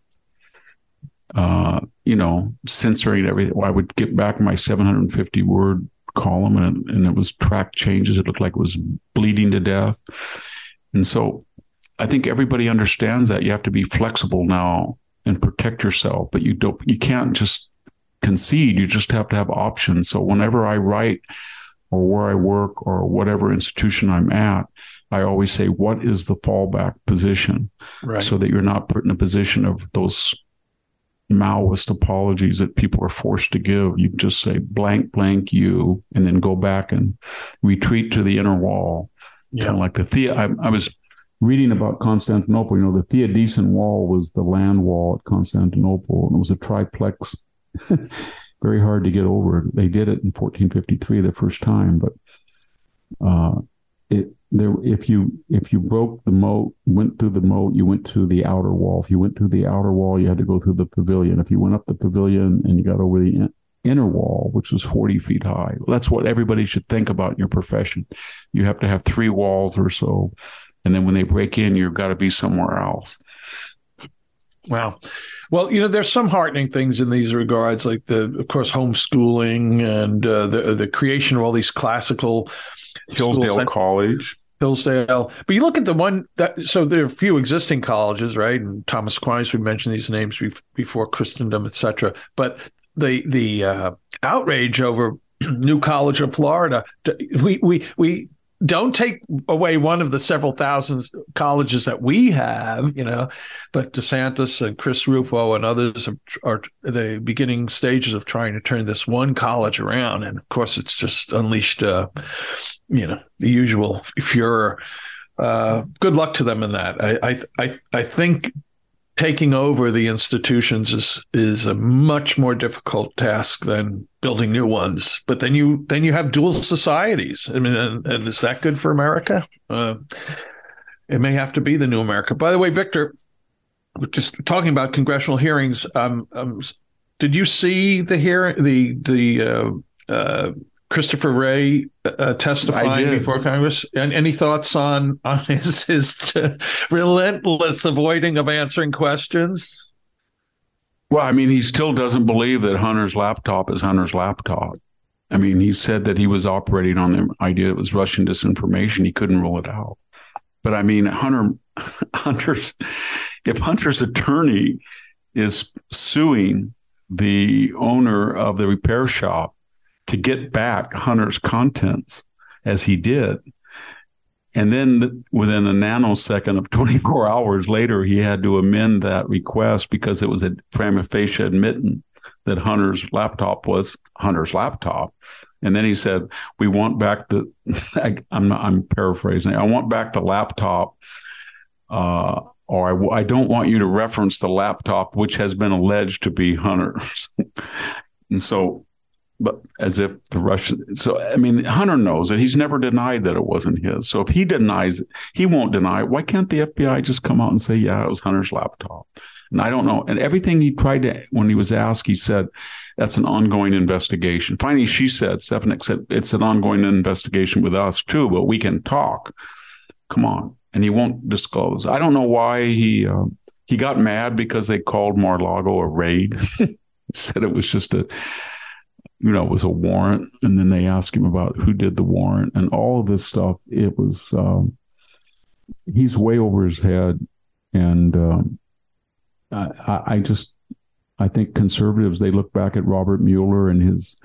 uh, you know, censoring everything. I would get back my seven hundred fifty word column, and, and it was track changes. It looked like it was bleeding to death. And so I think everybody understands that you have to be flexible now and protect yourself, but you don't, you can't just concede. You just have to have options. So whenever I write or where I work or whatever institution I'm at, I always say, what is the fallback position? Right. So that you're not put in a position of those Maoist apologies that people are forced to give. You just say blank, blank, you, and then go back and retreat to the inner wall. Yeah. Kind of like the Thea. I, I was reading about Constantinople. You know, the Theodosian wall was the land wall at Constantinople, and it was a triplex. Very hard to get over. They did it in fourteen fifty-three the first time, but uh, it there. If you if you broke the moat, went through the moat, you went to the outer wall. If you went through the outer wall, you had to go through the pavilion. If you went up the pavilion and you got over the in, inner wall, which was forty feet high, that's what everybody should think about in your profession. You have to have three walls or so, and then when they break in, you've got to be somewhere else. Wow. Well, you know, there's some heartening things in these regards, like the, of course, homeschooling and uh, the the creation of all these classical Hillsdale schools. College. Hillsdale. But you look at the one that, so there are a few existing colleges, right? And Thomas Aquinas, we mentioned these names before Christendom, et cetera. But the the uh, outrage over New College of Florida, we we we. don't take away one of the several thousand colleges that we have, you know, but DeSantis and Chris Rufo and others are, are the beginning stages of trying to turn this one college around. And of course, it's just unleashed, uh, you know, the usual furor. Uh, good luck to them in that. I, I, I, I think taking over the institutions is is a much more difficult task than building new ones. But then you then you have dual societies. I mean, and, and is that good for America? Uh, it may have to be the new America. By the way, Victor, just talking about congressional hearings. Um, um, did you see the hearing? The the uh, uh, Christopher Wray uh, testifying before Congress? And any thoughts on on his his relentless avoiding of answering questions? Well, I mean, he still doesn't believe that Hunter's laptop is Hunter's laptop. I mean, he said that he was operating on the idea it was Russian disinformation. He couldn't rule it out. But I mean, Hunter, Hunter's if Hunter's attorney is suing the owner of the repair shop to get back Hunter's contents, as he did. And then within a nanosecond of twenty-four hours later, he had to amend that request because it was a prima facie admitting that Hunter's laptop was Hunter's laptop. And then he said, we want back the, I, I'm not, I'm paraphrasing, I want back the laptop, uh, or I, I don't want you to reference the laptop, which has been alleged to be Hunter's. And so, but as if the Russian, so, I mean, Hunter knows it. He's never denied that it wasn't his. So if he denies it, he won't deny it. Why can't the F B I just come out and say, yeah, it was Hunter's laptop? And I don't know. And everything he tried to, when he was asked, he said, that's an ongoing investigation. Finally, she said, Stefanik said, it's an ongoing investigation with us too, but we can talk. Come on. And he won't disclose. I don't know why he, uh, he got mad because they called Mar-a-Lago a raid. He said it was just a, you know, it was a warrant. And then they asked him about who did the warrant and all of this stuff. It was, um, he's way over his head. And um, I, I just, I think conservatives, they look back at Robert Mueller and his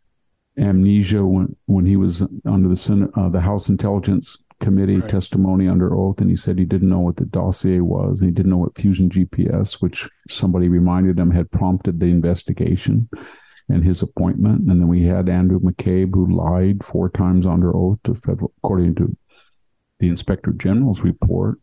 amnesia when, when he was under the Senate, uh, the House Intelligence Committee right. testimony under oath. And he said he didn't know what the dossier was. And he didn't know what Fusion G P S, which somebody reminded him had prompted the investigation and his appointment. And then we had Andrew McCabe, who lied four times under oath to federal, according to the Inspector General's report.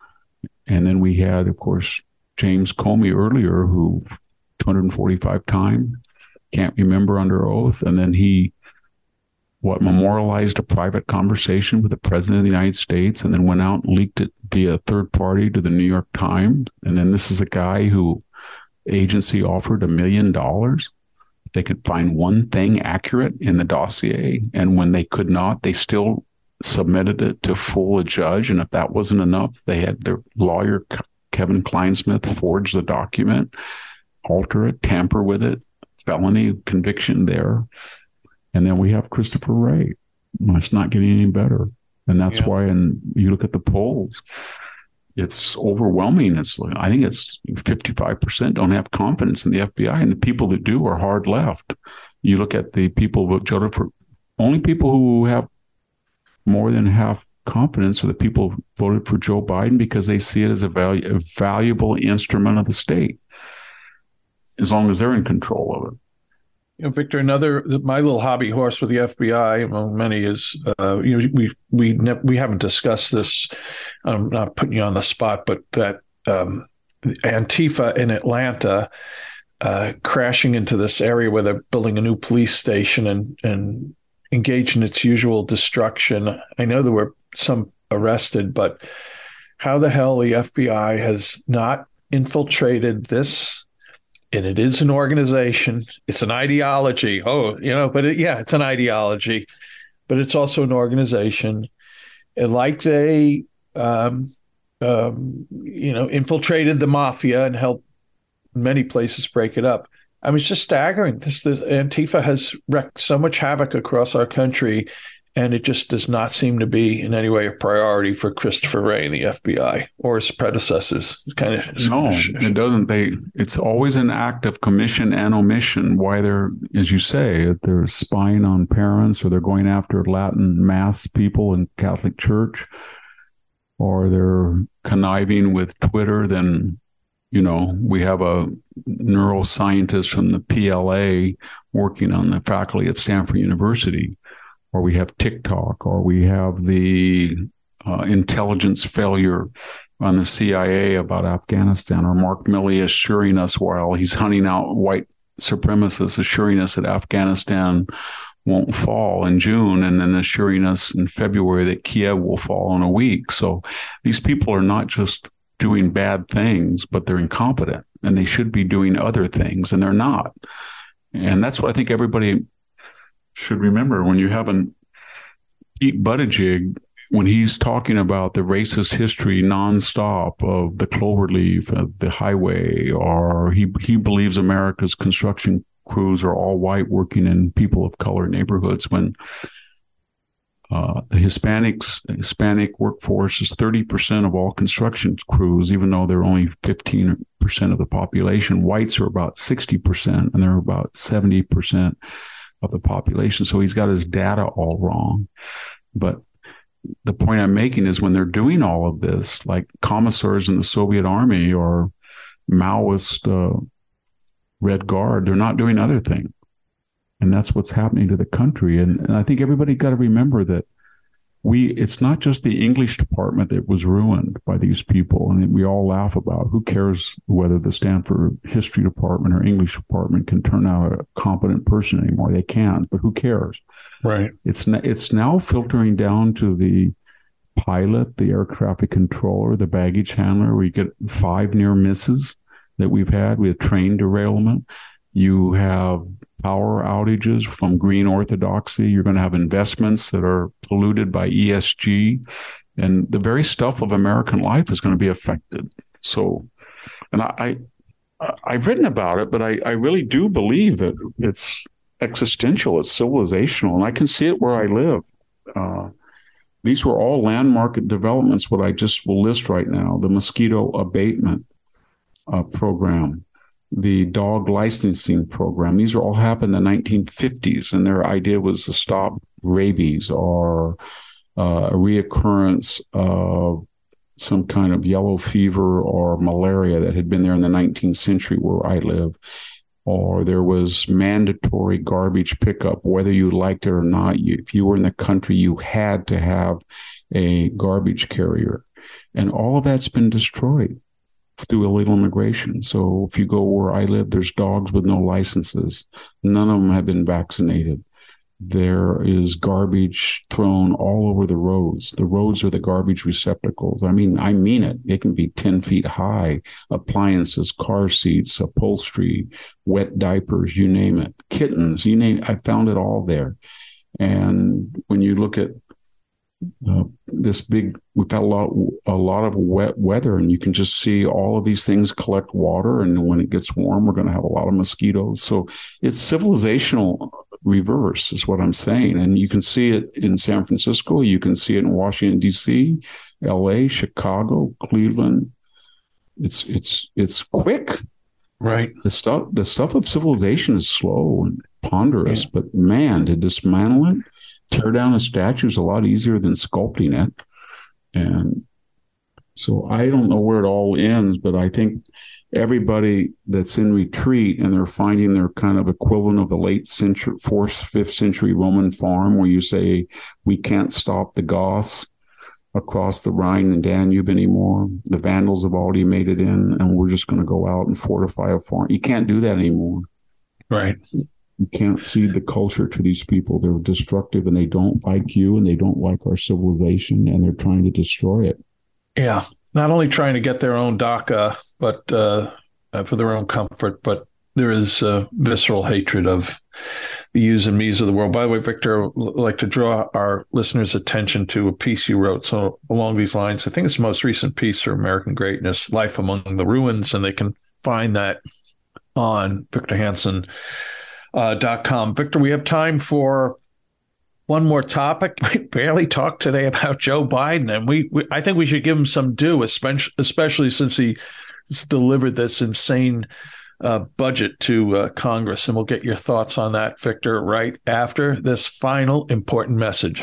And then we had, of course, James Comey earlier, who two hundred forty-five times, can't remember under oath. And then he, what, memorialized a private conversation with the President of the United States and then went out and leaked it via third party to the New York Times. And then this is a guy who agency offered a million dollars. They could find one thing accurate in the dossier. And when they could not, they still submitted it to fool a judge. And if that wasn't enough, they had their lawyer Kevin Kleinsmith forged the document, alter it, tamper with it, felony conviction there. And then we have Christopher Wray. It's not getting any better. And that's yeah. why, and you look at the polls, it's overwhelming. It's, I think it's fifty-five percent don't have confidence in the F B I, and the people that do are hard left. You look at the people who voted for, only people who have more than half confidence are the people who voted for Joe Biden because they see it as a, value, a valuable instrument of the state, as long as they're in control of it. You know, Victor, another my little hobby horse with the F B I among many is uh, you know we we ne- we haven't discussed this. I'm not putting you on the spot, but that um, Antifa in Atlanta uh, crashing into this area where they're building a new police station and and engaged in its usual destruction. I know there were some arrested, but how the hell the F B I has not infiltrated this? And it is an organization. It's an ideology. Oh, you know, but it, yeah, it's an ideology, but it's also an organization. And like they, um, um, you know, infiltrated the mafia and helped many places break it up. I mean, it's just staggering. This, this Antifa has wreaked so much havoc across our country, and it just does not seem to be in any way a priority for Christopher Wray and the F B I or his predecessors. It's kind of no, it doesn't. They it's always an act of commission and omission. Why they're, as you say, they're spying on parents, or they're going after Latin mass people in Catholic Church, or they're conniving with Twitter. Then, you know, we have a neuroscientist from the P L A working on the faculty of Stanford University. Or we have TikTok, or we have the uh, intelligence failure on the C I A about Afghanistan, or Mark Milley assuring us while he's hunting out white supremacists, assuring us that Afghanistan won't fall in June, and then assuring us in February that Kiev will fall in a week. So these people are not just doing bad things, but they're incompetent, and they should be doing other things, and they're not. And that's what I think everybody should remember. When you have an Pete Buttigieg, when he's talking about the racist history nonstop of the cloverleaf, of the highway, or he he believes America's construction crews are all white working in people of color neighborhoods, when uh, the Hispanics Hispanic workforce is thirty percent of all construction crews, even though they're only fifteen percent of the population. Whites are about sixty percent, and they're about seventy percent of the population. So he's got his data all wrong. But the point I'm making is, when they're doing all of this, like commissars in the Soviet army or Maoist uh, Red Guard, they're not doing other things. And that's what's happening to the country. And, and I think everybody got to remember that we, it's not just the English department that was ruined by these people. And we all laugh about, who cares whether the Stanford history department or English department can turn out a competent person anymore. They can't, but who cares? Right. It's, it's now filtering down to the pilot, the air traffic controller, the baggage handler. We get five near misses that we've had. We have train derailment. You have power outages from green orthodoxy. You're going to have investments that are polluted by E S G, and the very stuff of American life is going to be affected. So, and I, I I've written about it, but I, I really do believe that it's existential, it's civilizational, and I can see it where I live. Uh, these were all landmark developments, what I just will list right now: the mosquito abatement uh, program, the dog licensing program. These are all happened in the nineteen fifties, and their idea was to stop rabies or uh, a reoccurrence of some kind of yellow fever or malaria that had been there in the nineteenth century where I live. Or there was mandatory garbage pickup, whether you liked it or not. You, if you were in the country, you had to have a garbage carrier. And all of that's been destroyed through illegal immigration. So if you go where I live, there's dogs with no licenses. None of them have been vaccinated. There is garbage thrown all over the roads. The roads are the garbage receptacles. I mean, I mean it. It can be ten feet high. Appliances, car seats, upholstery, wet diapers, you name it. Kittens, you name it. I found it all there. And when you look at uh, this big, we've got a lot, a lot of wet weather, and you can just see all of these things collect water. And when it gets warm, we're going to have a lot of mosquitoes. So it's civilizational reverse is what I'm saying. And you can see it in San Francisco. You can see it in Washington, D C, L A, Chicago, Cleveland. It's, it's, it's quick. Right. The stuff, the stuff of civilization is slow and ponderous, yeah. But man, to dismantle it, tear down a statue is a lot easier than sculpting it. And so I don't know where it all ends, but I think everybody that's in retreat and they're finding their kind of equivalent of the late century, fourth, fifth century Roman farm, where you say, we can't stop the Goths across the Rhine and Danube anymore. The Vandals have already made it in, and we're just going to go out and fortify a farm. You can't do that anymore. Right. You can't cede the culture to these people. They're destructive, and they don't like you, and they don't like our civilization, and they're trying to destroy it. Yeah. Not only trying to get their own dacha, but uh, for their own comfort, but there is uh, visceral hatred of the yous and me's of the world. By the way, Victor, I'd like to draw our listeners' attention to a piece you wrote. So along these lines, I think it's the most recent piece for American Greatness, Life Among the Ruins, and they can find that on victor hansen dot com. Uh, Victor, we have time for one more topic. We barely talked today about Joe Biden, and we, we I think we should give him some due, especially, especially since he delivered this insane uh, budget to uh, Congress. And we'll get your thoughts on that, Victor, right after this final important message.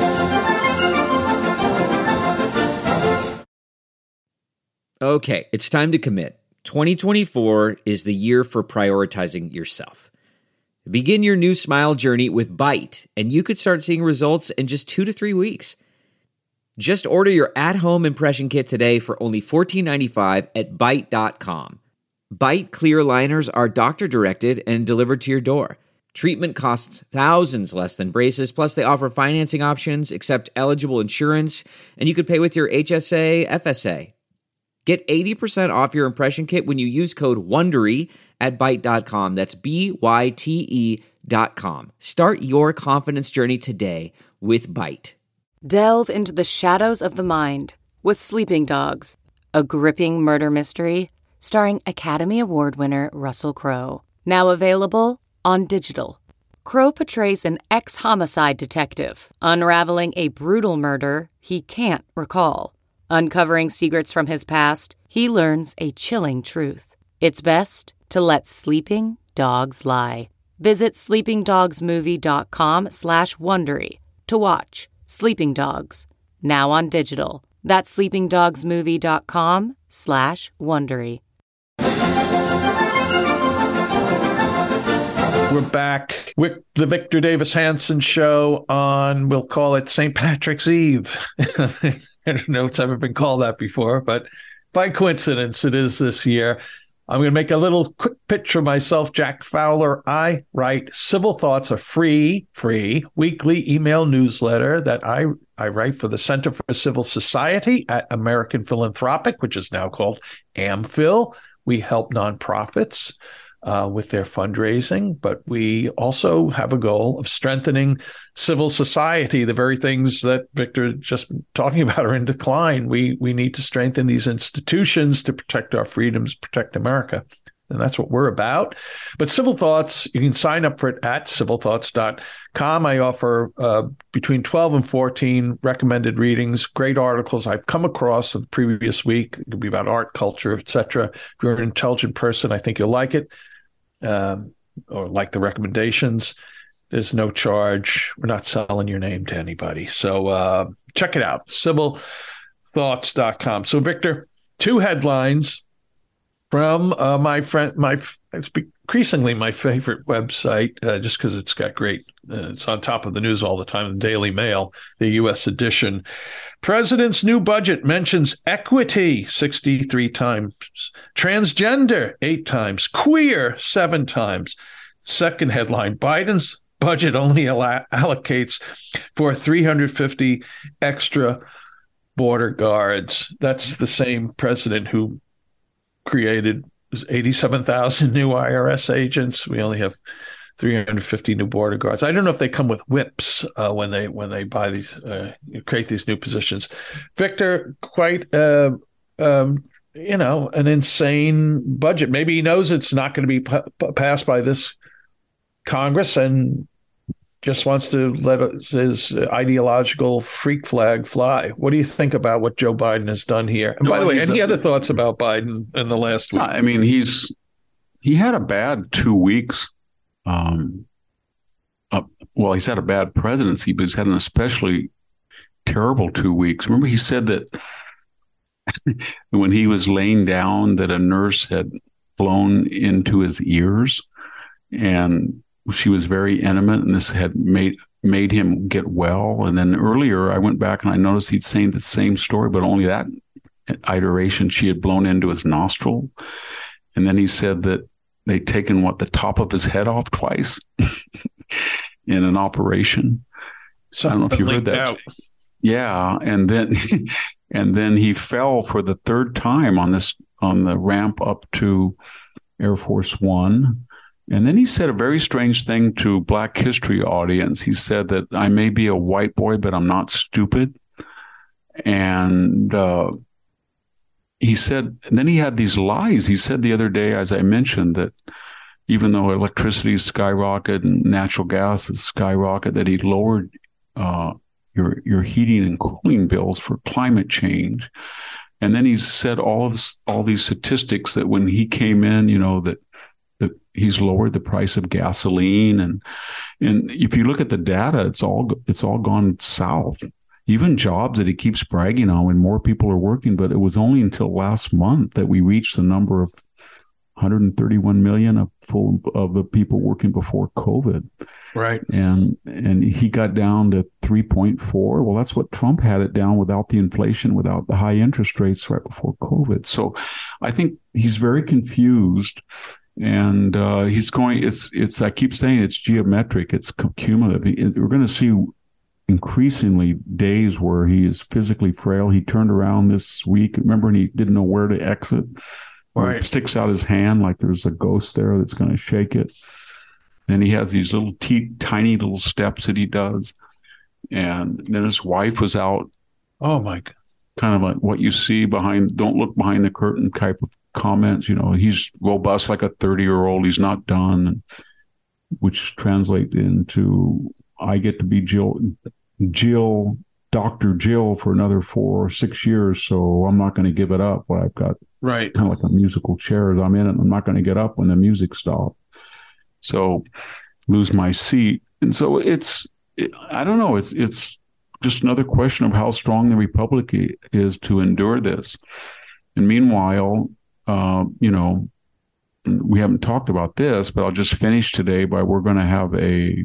Okay, it's time to commit. twenty twenty-four is the year for prioritizing yourself. Begin your new smile journey with Byte, and you could start seeing results in just two to three weeks. Just order your at-home impression kit today for only fourteen ninety-five at byte dot com. Byte clear liners are doctor-directed and delivered to your door. Treatment costs thousands less than braces, plus they offer financing options, accept eligible insurance, and you could pay with your H S A, F S A. Get eighty percent off your impression kit when you use code WONDERY at byte dot com. That's B Y T E dot com. Start your confidence journey today with Byte. Delve into the shadows of the mind with Sleeping Dogs, a gripping murder mystery starring Academy Award winner Russell Crowe. Now available on digital. Crowe portrays an ex-homicide detective unraveling a brutal murder he can't recall. Uncovering secrets from his past, he learns a chilling truth. It's best to let sleeping dogs lie. Visit sleeping dogs movie dot com slash Wondery to watch Sleeping Dogs, now on digital. That's sleeping dogs movie dot com slash Wondery. We're back with the Victor Davis Hanson Show on, we'll call it Saint Patrick's Eve. I don't know if it's ever been called that before, but by coincidence, it is this year. I'm going to make a little quick pitch for myself, Jack Fowler. I write Civil Thoughts, a free, free weekly email newsletter that I, I write for the Center for Civil Society at American Philanthropic, which is now called AmPhil. We help nonprofits Uh, with their fundraising, but we also have a goal of strengthening civil society. The very things that Victor just talking about are in decline. We we need to strengthen these institutions to protect our freedoms, protect America. And that's what we're about. But Civil Thoughts, you can sign up for it at civil thoughts dot com. I offer uh, between twelve and fourteen recommended readings, great articles I've come across in the previous week. It could be about art, culture, et cetera. If you're an intelligent person, I think you'll like it, um, or like the recommendations. There's no charge. We're not selling your name to anybody. So uh, check it out, civil thoughts dot com. So, Victor, two headlines from uh, my friend, my it's increasingly my favorite website, uh, just because it's got great, uh, it's on top of the news all the time, the Daily Mail, the U S edition. President's new budget mentions equity sixty-three times, transgender eight times, queer seven times. Second headline, Biden's budget only allow- allocates for three hundred fifty extra border guards. That's the same president who created eighty-seven thousand new I R S agents. We only have three hundred fifty new border guards. I don't know if they come with whips uh, when they when they buy these, uh, create these new positions. Victor, quite, uh, um, you know, an insane budget. Maybe he knows it's not going to be p- passed by this Congress and just wants to let his ideological freak flag fly. What do you think about what Joe Biden has done here? And by no, the way, any a, other thoughts about Biden in the last week? I mean, he's he had a bad two weeks. Um, uh, well, he's had a bad presidency, but he's had an especially terrible two weeks. Remember, he said that when he was laying down, that a nurse had blown into his ears, and she was very intimate, and this had made made him get well. And then earlier, I went back and I noticed he'd saying the same story, but only that iteration, she had blown into his nostril. And then he said that they'd taken, what, the top of his head off twice in an operation. So I don't know if you heard that. Out. Yeah, and then and then he fell for the third time on this on the ramp up to Air Force One. And then he said a very strange thing to Black History audience. He said that I may be a white boy, but I'm not stupid. And uh, he said, and then he had these lies. He said the other day, as I mentioned, that even though electricity is skyrocketed and natural gas is skyrocketed, that he lowered uh, your your heating and cooling bills for climate change. And then he said all of this, all these statistics that when he came in, you know, that that he's lowered the price of gasoline, and and if you look at the data, it's all it's all gone south. Even jobs that he keeps bragging on when more people are working, but it was only until last month that we reached the number of one hundred thirty-one million of full of the people working before COVID. Right. And and he got down to three point four. Well, that's what Trump had it down without the inflation, without the high interest rates right before COVID. So I think he's very confused. And uh, he's going, it's, it's, I keep saying it's geometric, it's cumulative. We're going to see increasingly days where he is physically frail. He turned around this week. Remember, and he didn't know where to exit. Right. He sticks out his hand like there's a ghost there that's going to shake it. Then he has these little t- tiny little steps that he does. And then his wife was out. Oh, my God. Kind of like what you see behind, don't look behind the curtain type of comments. You know, he's robust like a thirty-year-old. He's not done, which translates into, I get to be Jill, Jill, Doctor Jill for another four or six years, so I'm not going to give it up. But I've got right kind of like a musical chair. I'm in it. I'm not going to get up when the music stops. So lose my seat. And so it's, it, I don't know, it's it's just another question of how strong the Republic is to endure this. And meanwhile, uh, you know, we haven't talked about this, but I'll just finish today by we're going to have a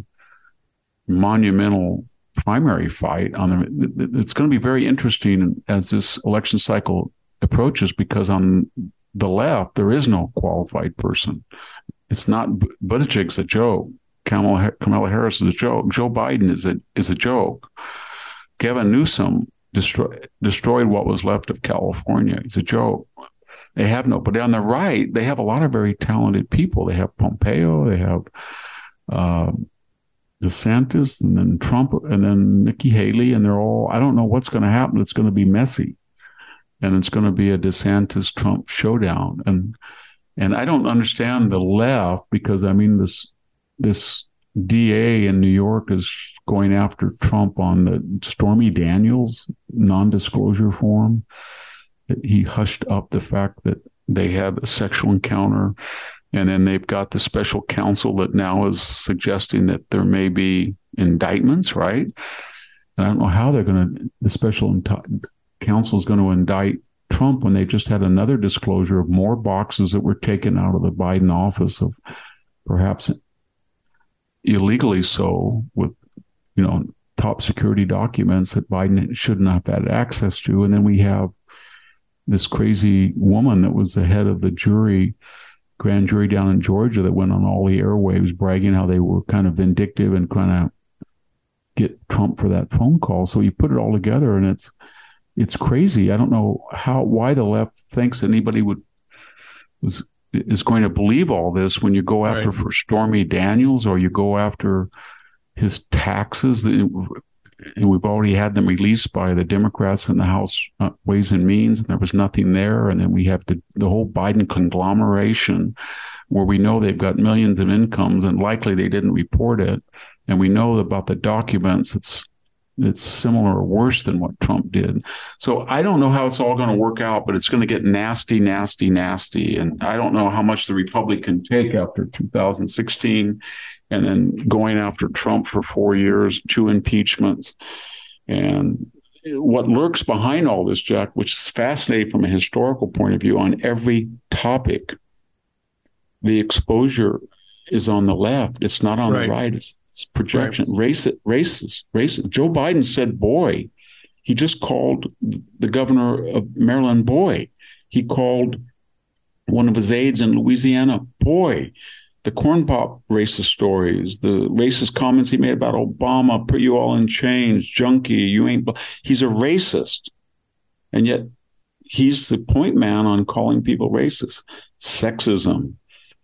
monumental primary fight on the. It's going to be very interesting as this election cycle approaches, because on the left there is no qualified person. It's not Buttigieg's a joke. Kamala, Kamala Harris is a joke. Joe Biden is a is a joke. Gavin Newsom destroy, destroyed what was left of California. It's a joke. They have no, but on the right, they have a lot of very talented people. They have Pompeo, they have uh, DeSantis, and then Trump, and then Nikki Haley, and they're all, I don't know what's going to happen. It's going to be messy. And it's going to be a DeSantis-Trump showdown. And and I don't understand the left, because, I mean, this this D A in New York is going after Trump on the Stormy Daniels non-disclosure form. He hushed up the fact that they had a sexual encounter. And then they've got the special counsel that now is suggesting that there may be indictments, right? And I don't know how they're going to, the special enti- counsel is going to indict Trump when they just had another disclosure of more boxes that were taken out of the Biden office, of perhaps illegally so, with, you know, top security documents that Biden shouldn't have had access to. And then we have this crazy woman that was the head of the jury, grand jury down in Georgia, that went on all the airwaves bragging how they were kind of vindictive and kind of get Trump for that phone call. So you put it all together, and it's it's crazy. I don't know how why the left thinks anybody would was is going to believe all this when you go after right. for Stormy Daniels, or you go after his taxes, and we've already had them released by the Democrats in the House uh, Ways and Means, and there was nothing there. And then we have the, the whole Biden conglomeration, where we know they've got millions of incomes, and likely they didn't report it. And we know about the documents. It's it's similar or worse than what Trump did. So I don't know how it's all going to work out, but it's going to get nasty, nasty, nasty. And I don't know how much the Republic can take after two thousand sixteen and then going after Trump for four years, two impeachments. And what lurks behind all this, Jack, which is fascinating from a historical point of view on every topic, the exposure is on the left. It's not on right. the right. It's It's projection, right. race, racist, racist. Joe Biden said, boy. He just called the governor of Maryland, boy. He called one of his aides in Louisiana, boy. The corn pop racist stories, the racist comments he made about Obama, put you all in chains, junkie, you ain't. He's a racist. And yet he's the point man on calling people racist. Sexism.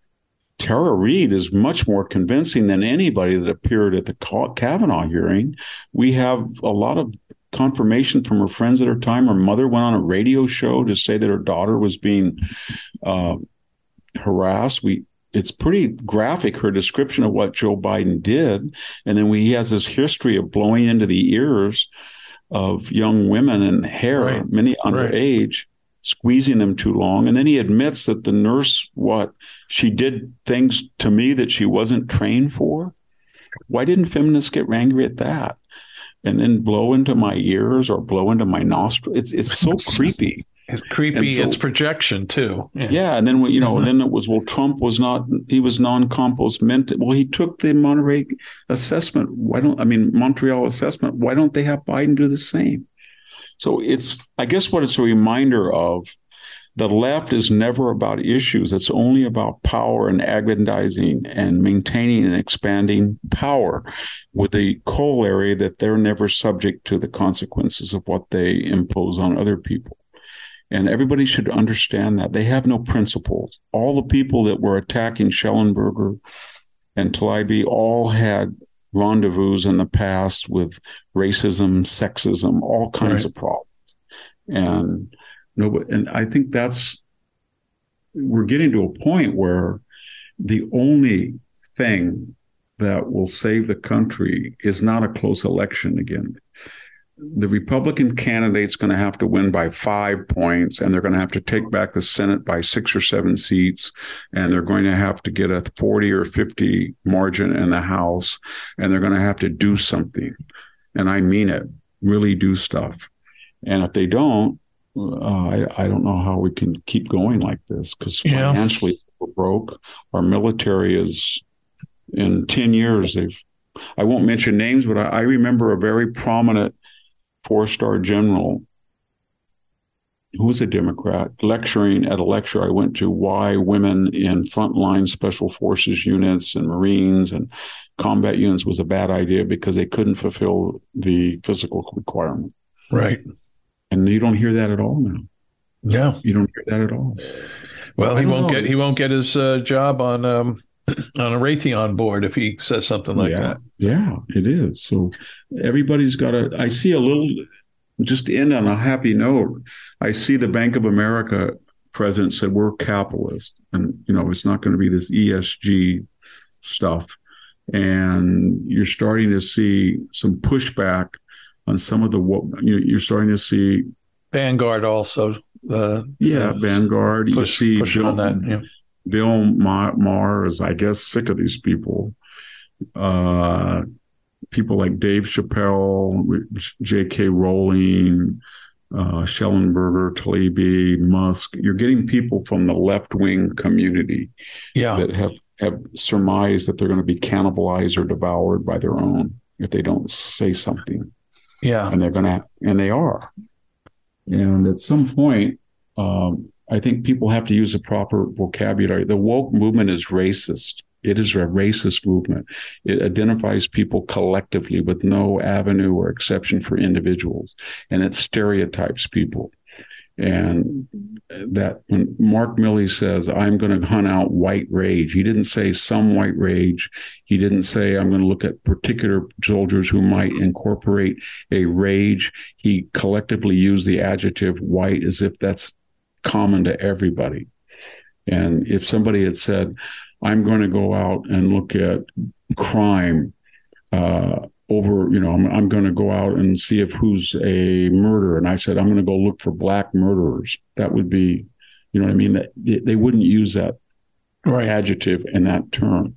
Tara Reade is much more convincing than anybody that appeared at the Kavanaugh hearing. We have a lot of confirmation from her friends at her time. Her mother went on a radio show to say that her daughter was being uh, harassed. We It's pretty graphic, her description of what Joe Biden did. And then we, he has this history of blowing into the ears of young women and hair, right. many underage. Right. Squeezing them too long. And then he admits that the nurse, what, she did things to me that she wasn't trained for. Why didn't feminists get angry at that? And then blow into my ears or blow into my nostrils. It's it's so creepy. It's creepy. So, it's projection too. Yeah. yeah and then, you know, mm-hmm. then it was, well, Trump was not, he was non-compost meant. Well, he took the Monterey assessment. Why don't, I mean, Montreal assessment. Why don't they have Biden do the same? So it's, I guess what it's a reminder of, the left is never about issues. It's only about power and aggrandizing and maintaining and expanding power, with the corollary that they're never subject to the consequences of what they impose on other people. And everybody should understand that. They have no principles. All the people that were attacking Schellenberger and Tlaibbi all had rendezvous in the past with racism, sexism, all kinds right. of problems. And no, and I think that's, we're getting to a point where the only thing that will save the country is not a close election again. The Republican candidate's going to have to win by five points, and they're going to have to take back the Senate by six or seven seats, and they're going to have to get a forty or fifty margin in the House, and they're going to have to do something. And I mean it, really do stuff. And if they don't, uh, I, I don't know how we can keep going like this, because yeah. financially we're broke. Our military is, in ten years, they've, I won't mention names, but I, I remember a very prominent four-star general who was a Democrat lecturing at a lecture I went to why women in frontline special forces units and Marines and combat units was a bad idea, because they couldn't fulfill the physical requirement. Right. And you don't hear that at all now. No, you don't hear that at all. Well, he won't know. get he won't get his uh, job on um, on a Raytheon board if he says something like yeah. that. Yeah, it is. So everybody's got to, I see a little, just to end on a happy note, I see the Bank of America president said, we're capitalist. And, you know, it's not going to be this E S G stuff. And you're starting to see some pushback on some of the, you're starting to see. Vanguard also. Uh, yeah, Vanguard. Push, you see push Bill, on that. Yeah. Bill Maher is, I guess, sick of these people. Uh, people like Dave Chappelle, J K. Rowling, uh, Schellenberger, Tlaibbi, Musk. You're getting people from the left-wing community yeah. that have, have surmised that they're going to be cannibalized or devoured by their own if they don't say something. Yeah. And they're going to, and they are. And at some point, um, I think people have to use the proper vocabulary. The woke movement is racist. It is a racist movement. It identifies people collectively with no avenue or exception for individuals, and it stereotypes people. And that when Mark Milley says, I'm going to hunt out white rage, he didn't say some white rage. He didn't say, I'm going to look at particular soldiers who might incorporate a rage. He collectively used the adjective white as if that's common to everybody. And if somebody had said, I'm going to go out and look at crime uh, over, you know, I'm, I'm going to go out and see if who's a murderer. And I said, I'm going to go look for black murderers. That would be, you know what I mean? That they wouldn't use that right. adjective in that term,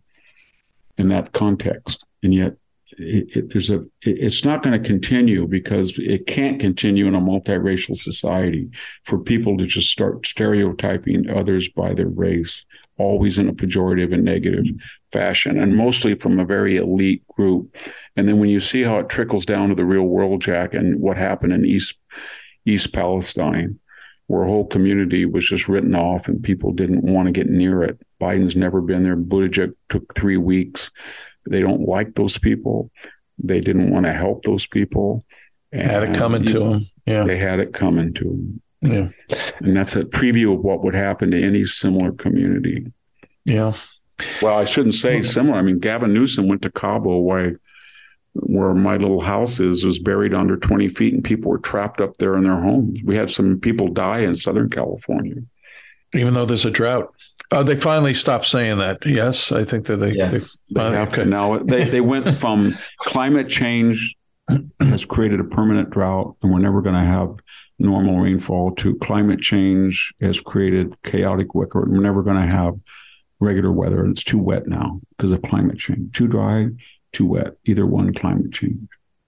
in that context. And yet it, it, there's a, it, it's not going to continue, because it can't continue in a multiracial society for people to just start stereotyping others by their race, always in a pejorative and negative fashion, and mostly from a very elite group. And then when you see how it trickles down to the real world, Jack, and what happened in East East Palestine, where a whole community was just written off and people didn't want to get near it. Biden's never been there. Buttigieg took three weeks. They don't like those people. They didn't want to help those people. And had it coming to them. Yeah, they had it coming to them. Yeah, and that's a preview of what would happen to any similar community. Yeah. Well, I shouldn't say similar. I mean, Gavin Newsom went to Cabo, where, where my little house is, was buried under twenty feet, and people were trapped up there in their homes. We had some people die in Southern California. Even though there's a drought. Oh, they finally stopped saying that. Yes, I think that they, yes. they, they have okay. to now. They, they went from climate change has created a permanent drought, and we're never going to have normal rainfall, to climate change has created chaotic weather. We're never going to have regular weather, and it's too wet now because of climate change. Too dry, too wet. Either one, climate change.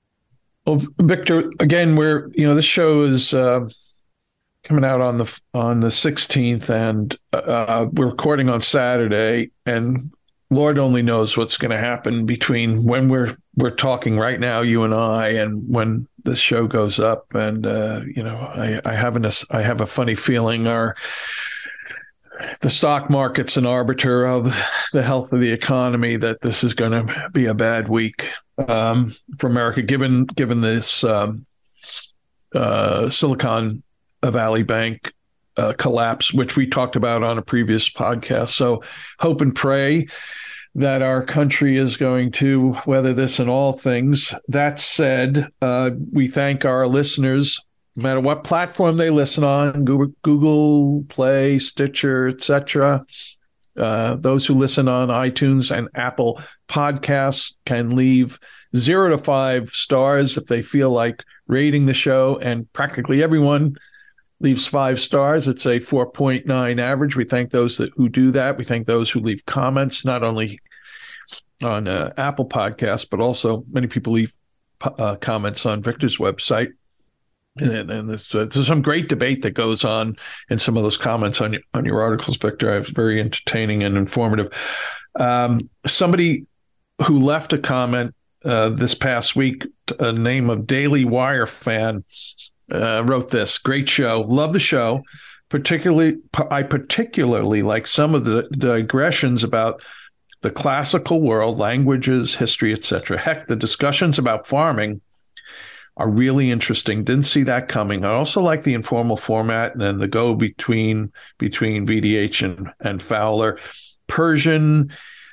Well, Victor, again, we're you know this show is uh, coming out on the on the sixteenth, and uh, we're recording on Saturday, and Lord only knows what's going to happen between when we're we're talking right now, you and I, and when this show goes up. And uh, you know, I, I have an I have a funny feeling our the stock market's an arbiter of the health of the economy, that this is going to be a bad week um, for America, given given this um, uh, Silicon Valley Bank uh, collapse, which we talked about on a previous podcast. So hope and pray that our country is going to weather this in all things. That said, uh, we thank our listeners, no matter what platform they listen on, Google, Google Play, Stitcher, et cetera. Uh, those who listen on iTunes and Apple Podcasts can leave zero to five stars if they feel like rating the show, and practically everyone leaves five stars. It's a four point nine average. We thank those that who do that. We thank those who leave comments, not only on uh, Apple Podcasts, but also many people leave uh, comments on Victor's website. And, and there's, uh, there's some great debate that goes on in some of those comments on your, on your articles, Victor. It's very entertaining and informative. Um, somebody who left a comment uh, this past week, a name of Daily Wire fan, uh, wrote this: great show. Love the show. Particularly, I particularly like some of the digressions about the classical world, languages, history, et cetera. Heck, the discussions about farming are really interesting. Didn't see that coming. I also like the informal format and then the go between between V D H and, and Fowler. Persian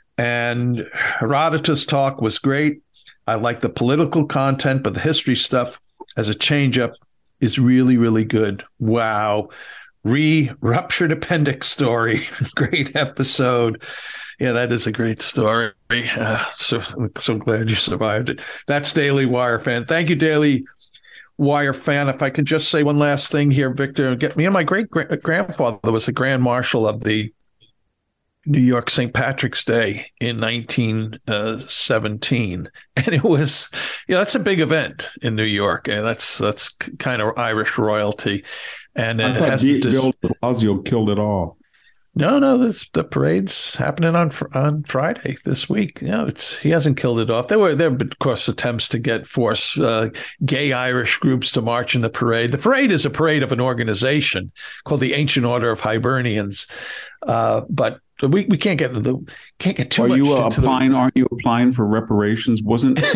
and Herodotus talk was great. I like the political content, but the history stuff as a change-up is really, really good. Wow. Re-ruptured appendix story. Great episode. Yeah, that is a great story. Uh, so, so glad you survived it. That's Daily Wire fan. Thank you, Daily Wire fan. If I could just say one last thing here, Victor, get me and my great grandfather was the Grand Marshal of the New York Saint Patrick's Day in nineteen seventeen, and it was, you know, that's a big event in New York, and that's that's kind of Irish royalty. And I it thought has D- to Bill de Blasio killed it all. No, no, this the parade's happening on on Friday this week. You know, it's he hasn't killed it off. There were there have been, of course, attempts to get force uh, gay Irish groups to march in the parade. The parade is a parade of an organization called the Ancient Order of Hibernians, uh, but So we, we can't get into the can't get too Are much. you uh, into applying? the... Aren't you applying for reparations? Wasn't I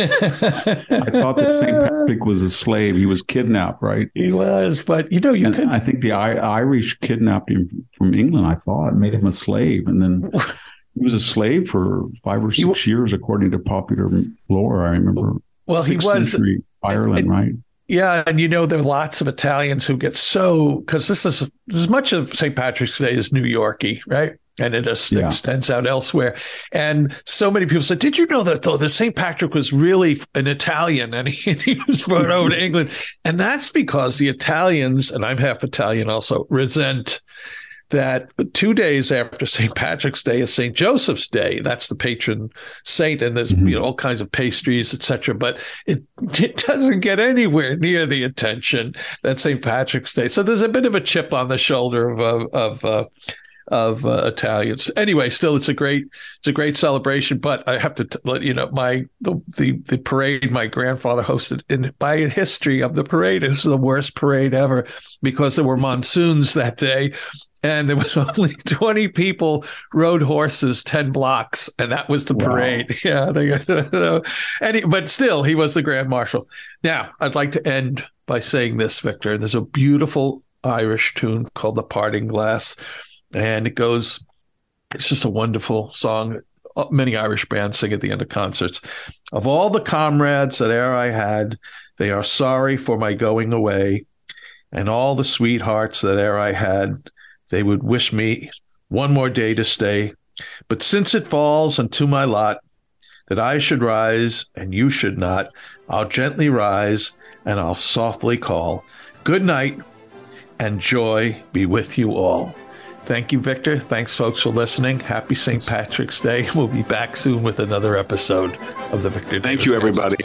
thought that Saint Patrick was a slave? He was kidnapped, right? He was, but you know, you and could. I think the I- Irish kidnapped him from England. I thought made him a slave, and then he was a slave for five or six he, years, according to popular lore. I remember. Well, he was century Ireland, and, right? Yeah, and you know there are lots of Italians who get so because this is as much of Saint Patrick's Day is New Yorkie, right? And it just yeah. extends out elsewhere. And so many people said, did you know that though, that Saint Patrick was really an Italian and he, and he was brought over to England? And that's because the Italians, and I'm half Italian also, resent that two days after Saint Patrick's Day is Saint Joseph's Day. That's the patron saint, and there's mm-hmm. you know all kinds of pastries, et cetera. But it, it doesn't get anywhere near the attention that Saint Patrick's Day. So there's a bit of a chip on the shoulder of of, of uh, of uh, Italians. Anyway, still, it's a great, it's a great celebration. But I have to t- let you know, my the, the the parade my grandfather hosted. In by history of the parade, it was the worst parade ever because there were monsoons that day, and there was only twenty people rode horses ten blocks, and that was the parade. Wow. Yeah, they, and he, but still, he was the Grand Marshal. Now, I'd like to end by saying this, Victor. There's a beautiful Irish tune called "The Parting Glass." And it goes, it's just a wonderful song. Many Irish bands sing at the end of concerts. Of all the comrades that e'er I had, they are sorry for my going away. And all the sweethearts that e'er I had, they would wish me one more day to stay. But since it falls unto my lot that I should rise and you should not, I'll gently rise and I'll softly call. Good night, and joy be with you all. Thank you, Victor. Thanks, folks, for listening. Happy Saint Patrick's Day. We'll be back soon with another episode of the Victor Davis. Thank you, everybody.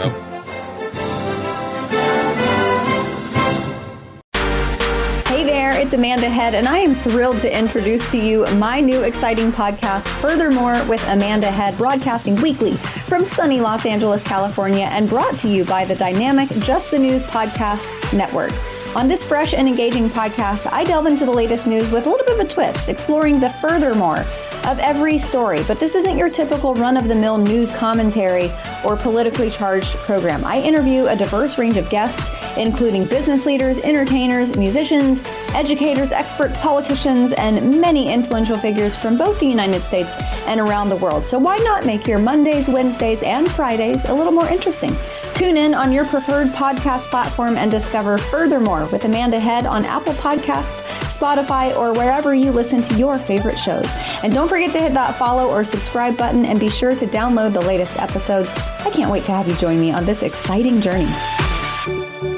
Hey there, it's Amanda Head, and I am thrilled to introduce to you my new exciting podcast, Furthermore with Amanda Head, broadcasting weekly from sunny Los Angeles, California, and brought to you by the dynamic Just the News Podcast Network. On this fresh and engaging podcast, I delve into the latest news with a little bit of a twist, exploring the furthermore of every story. But this isn't your typical run-of-the-mill news commentary or politically charged program. I interview a diverse range of guests, including business leaders, entertainers, musicians, educators, experts, politicians, and many influential figures from both the United States and around the world. So why not make your Mondays, Wednesdays, and Fridays a little more interesting? Tune in on your preferred podcast platform and discover Furthermore with Amanda Head on Apple Podcasts, Spotify, or wherever you listen to your favorite shows. And don't forget to hit that follow or subscribe button and be sure to download the latest episodes. I can't wait to have you join me on this exciting journey.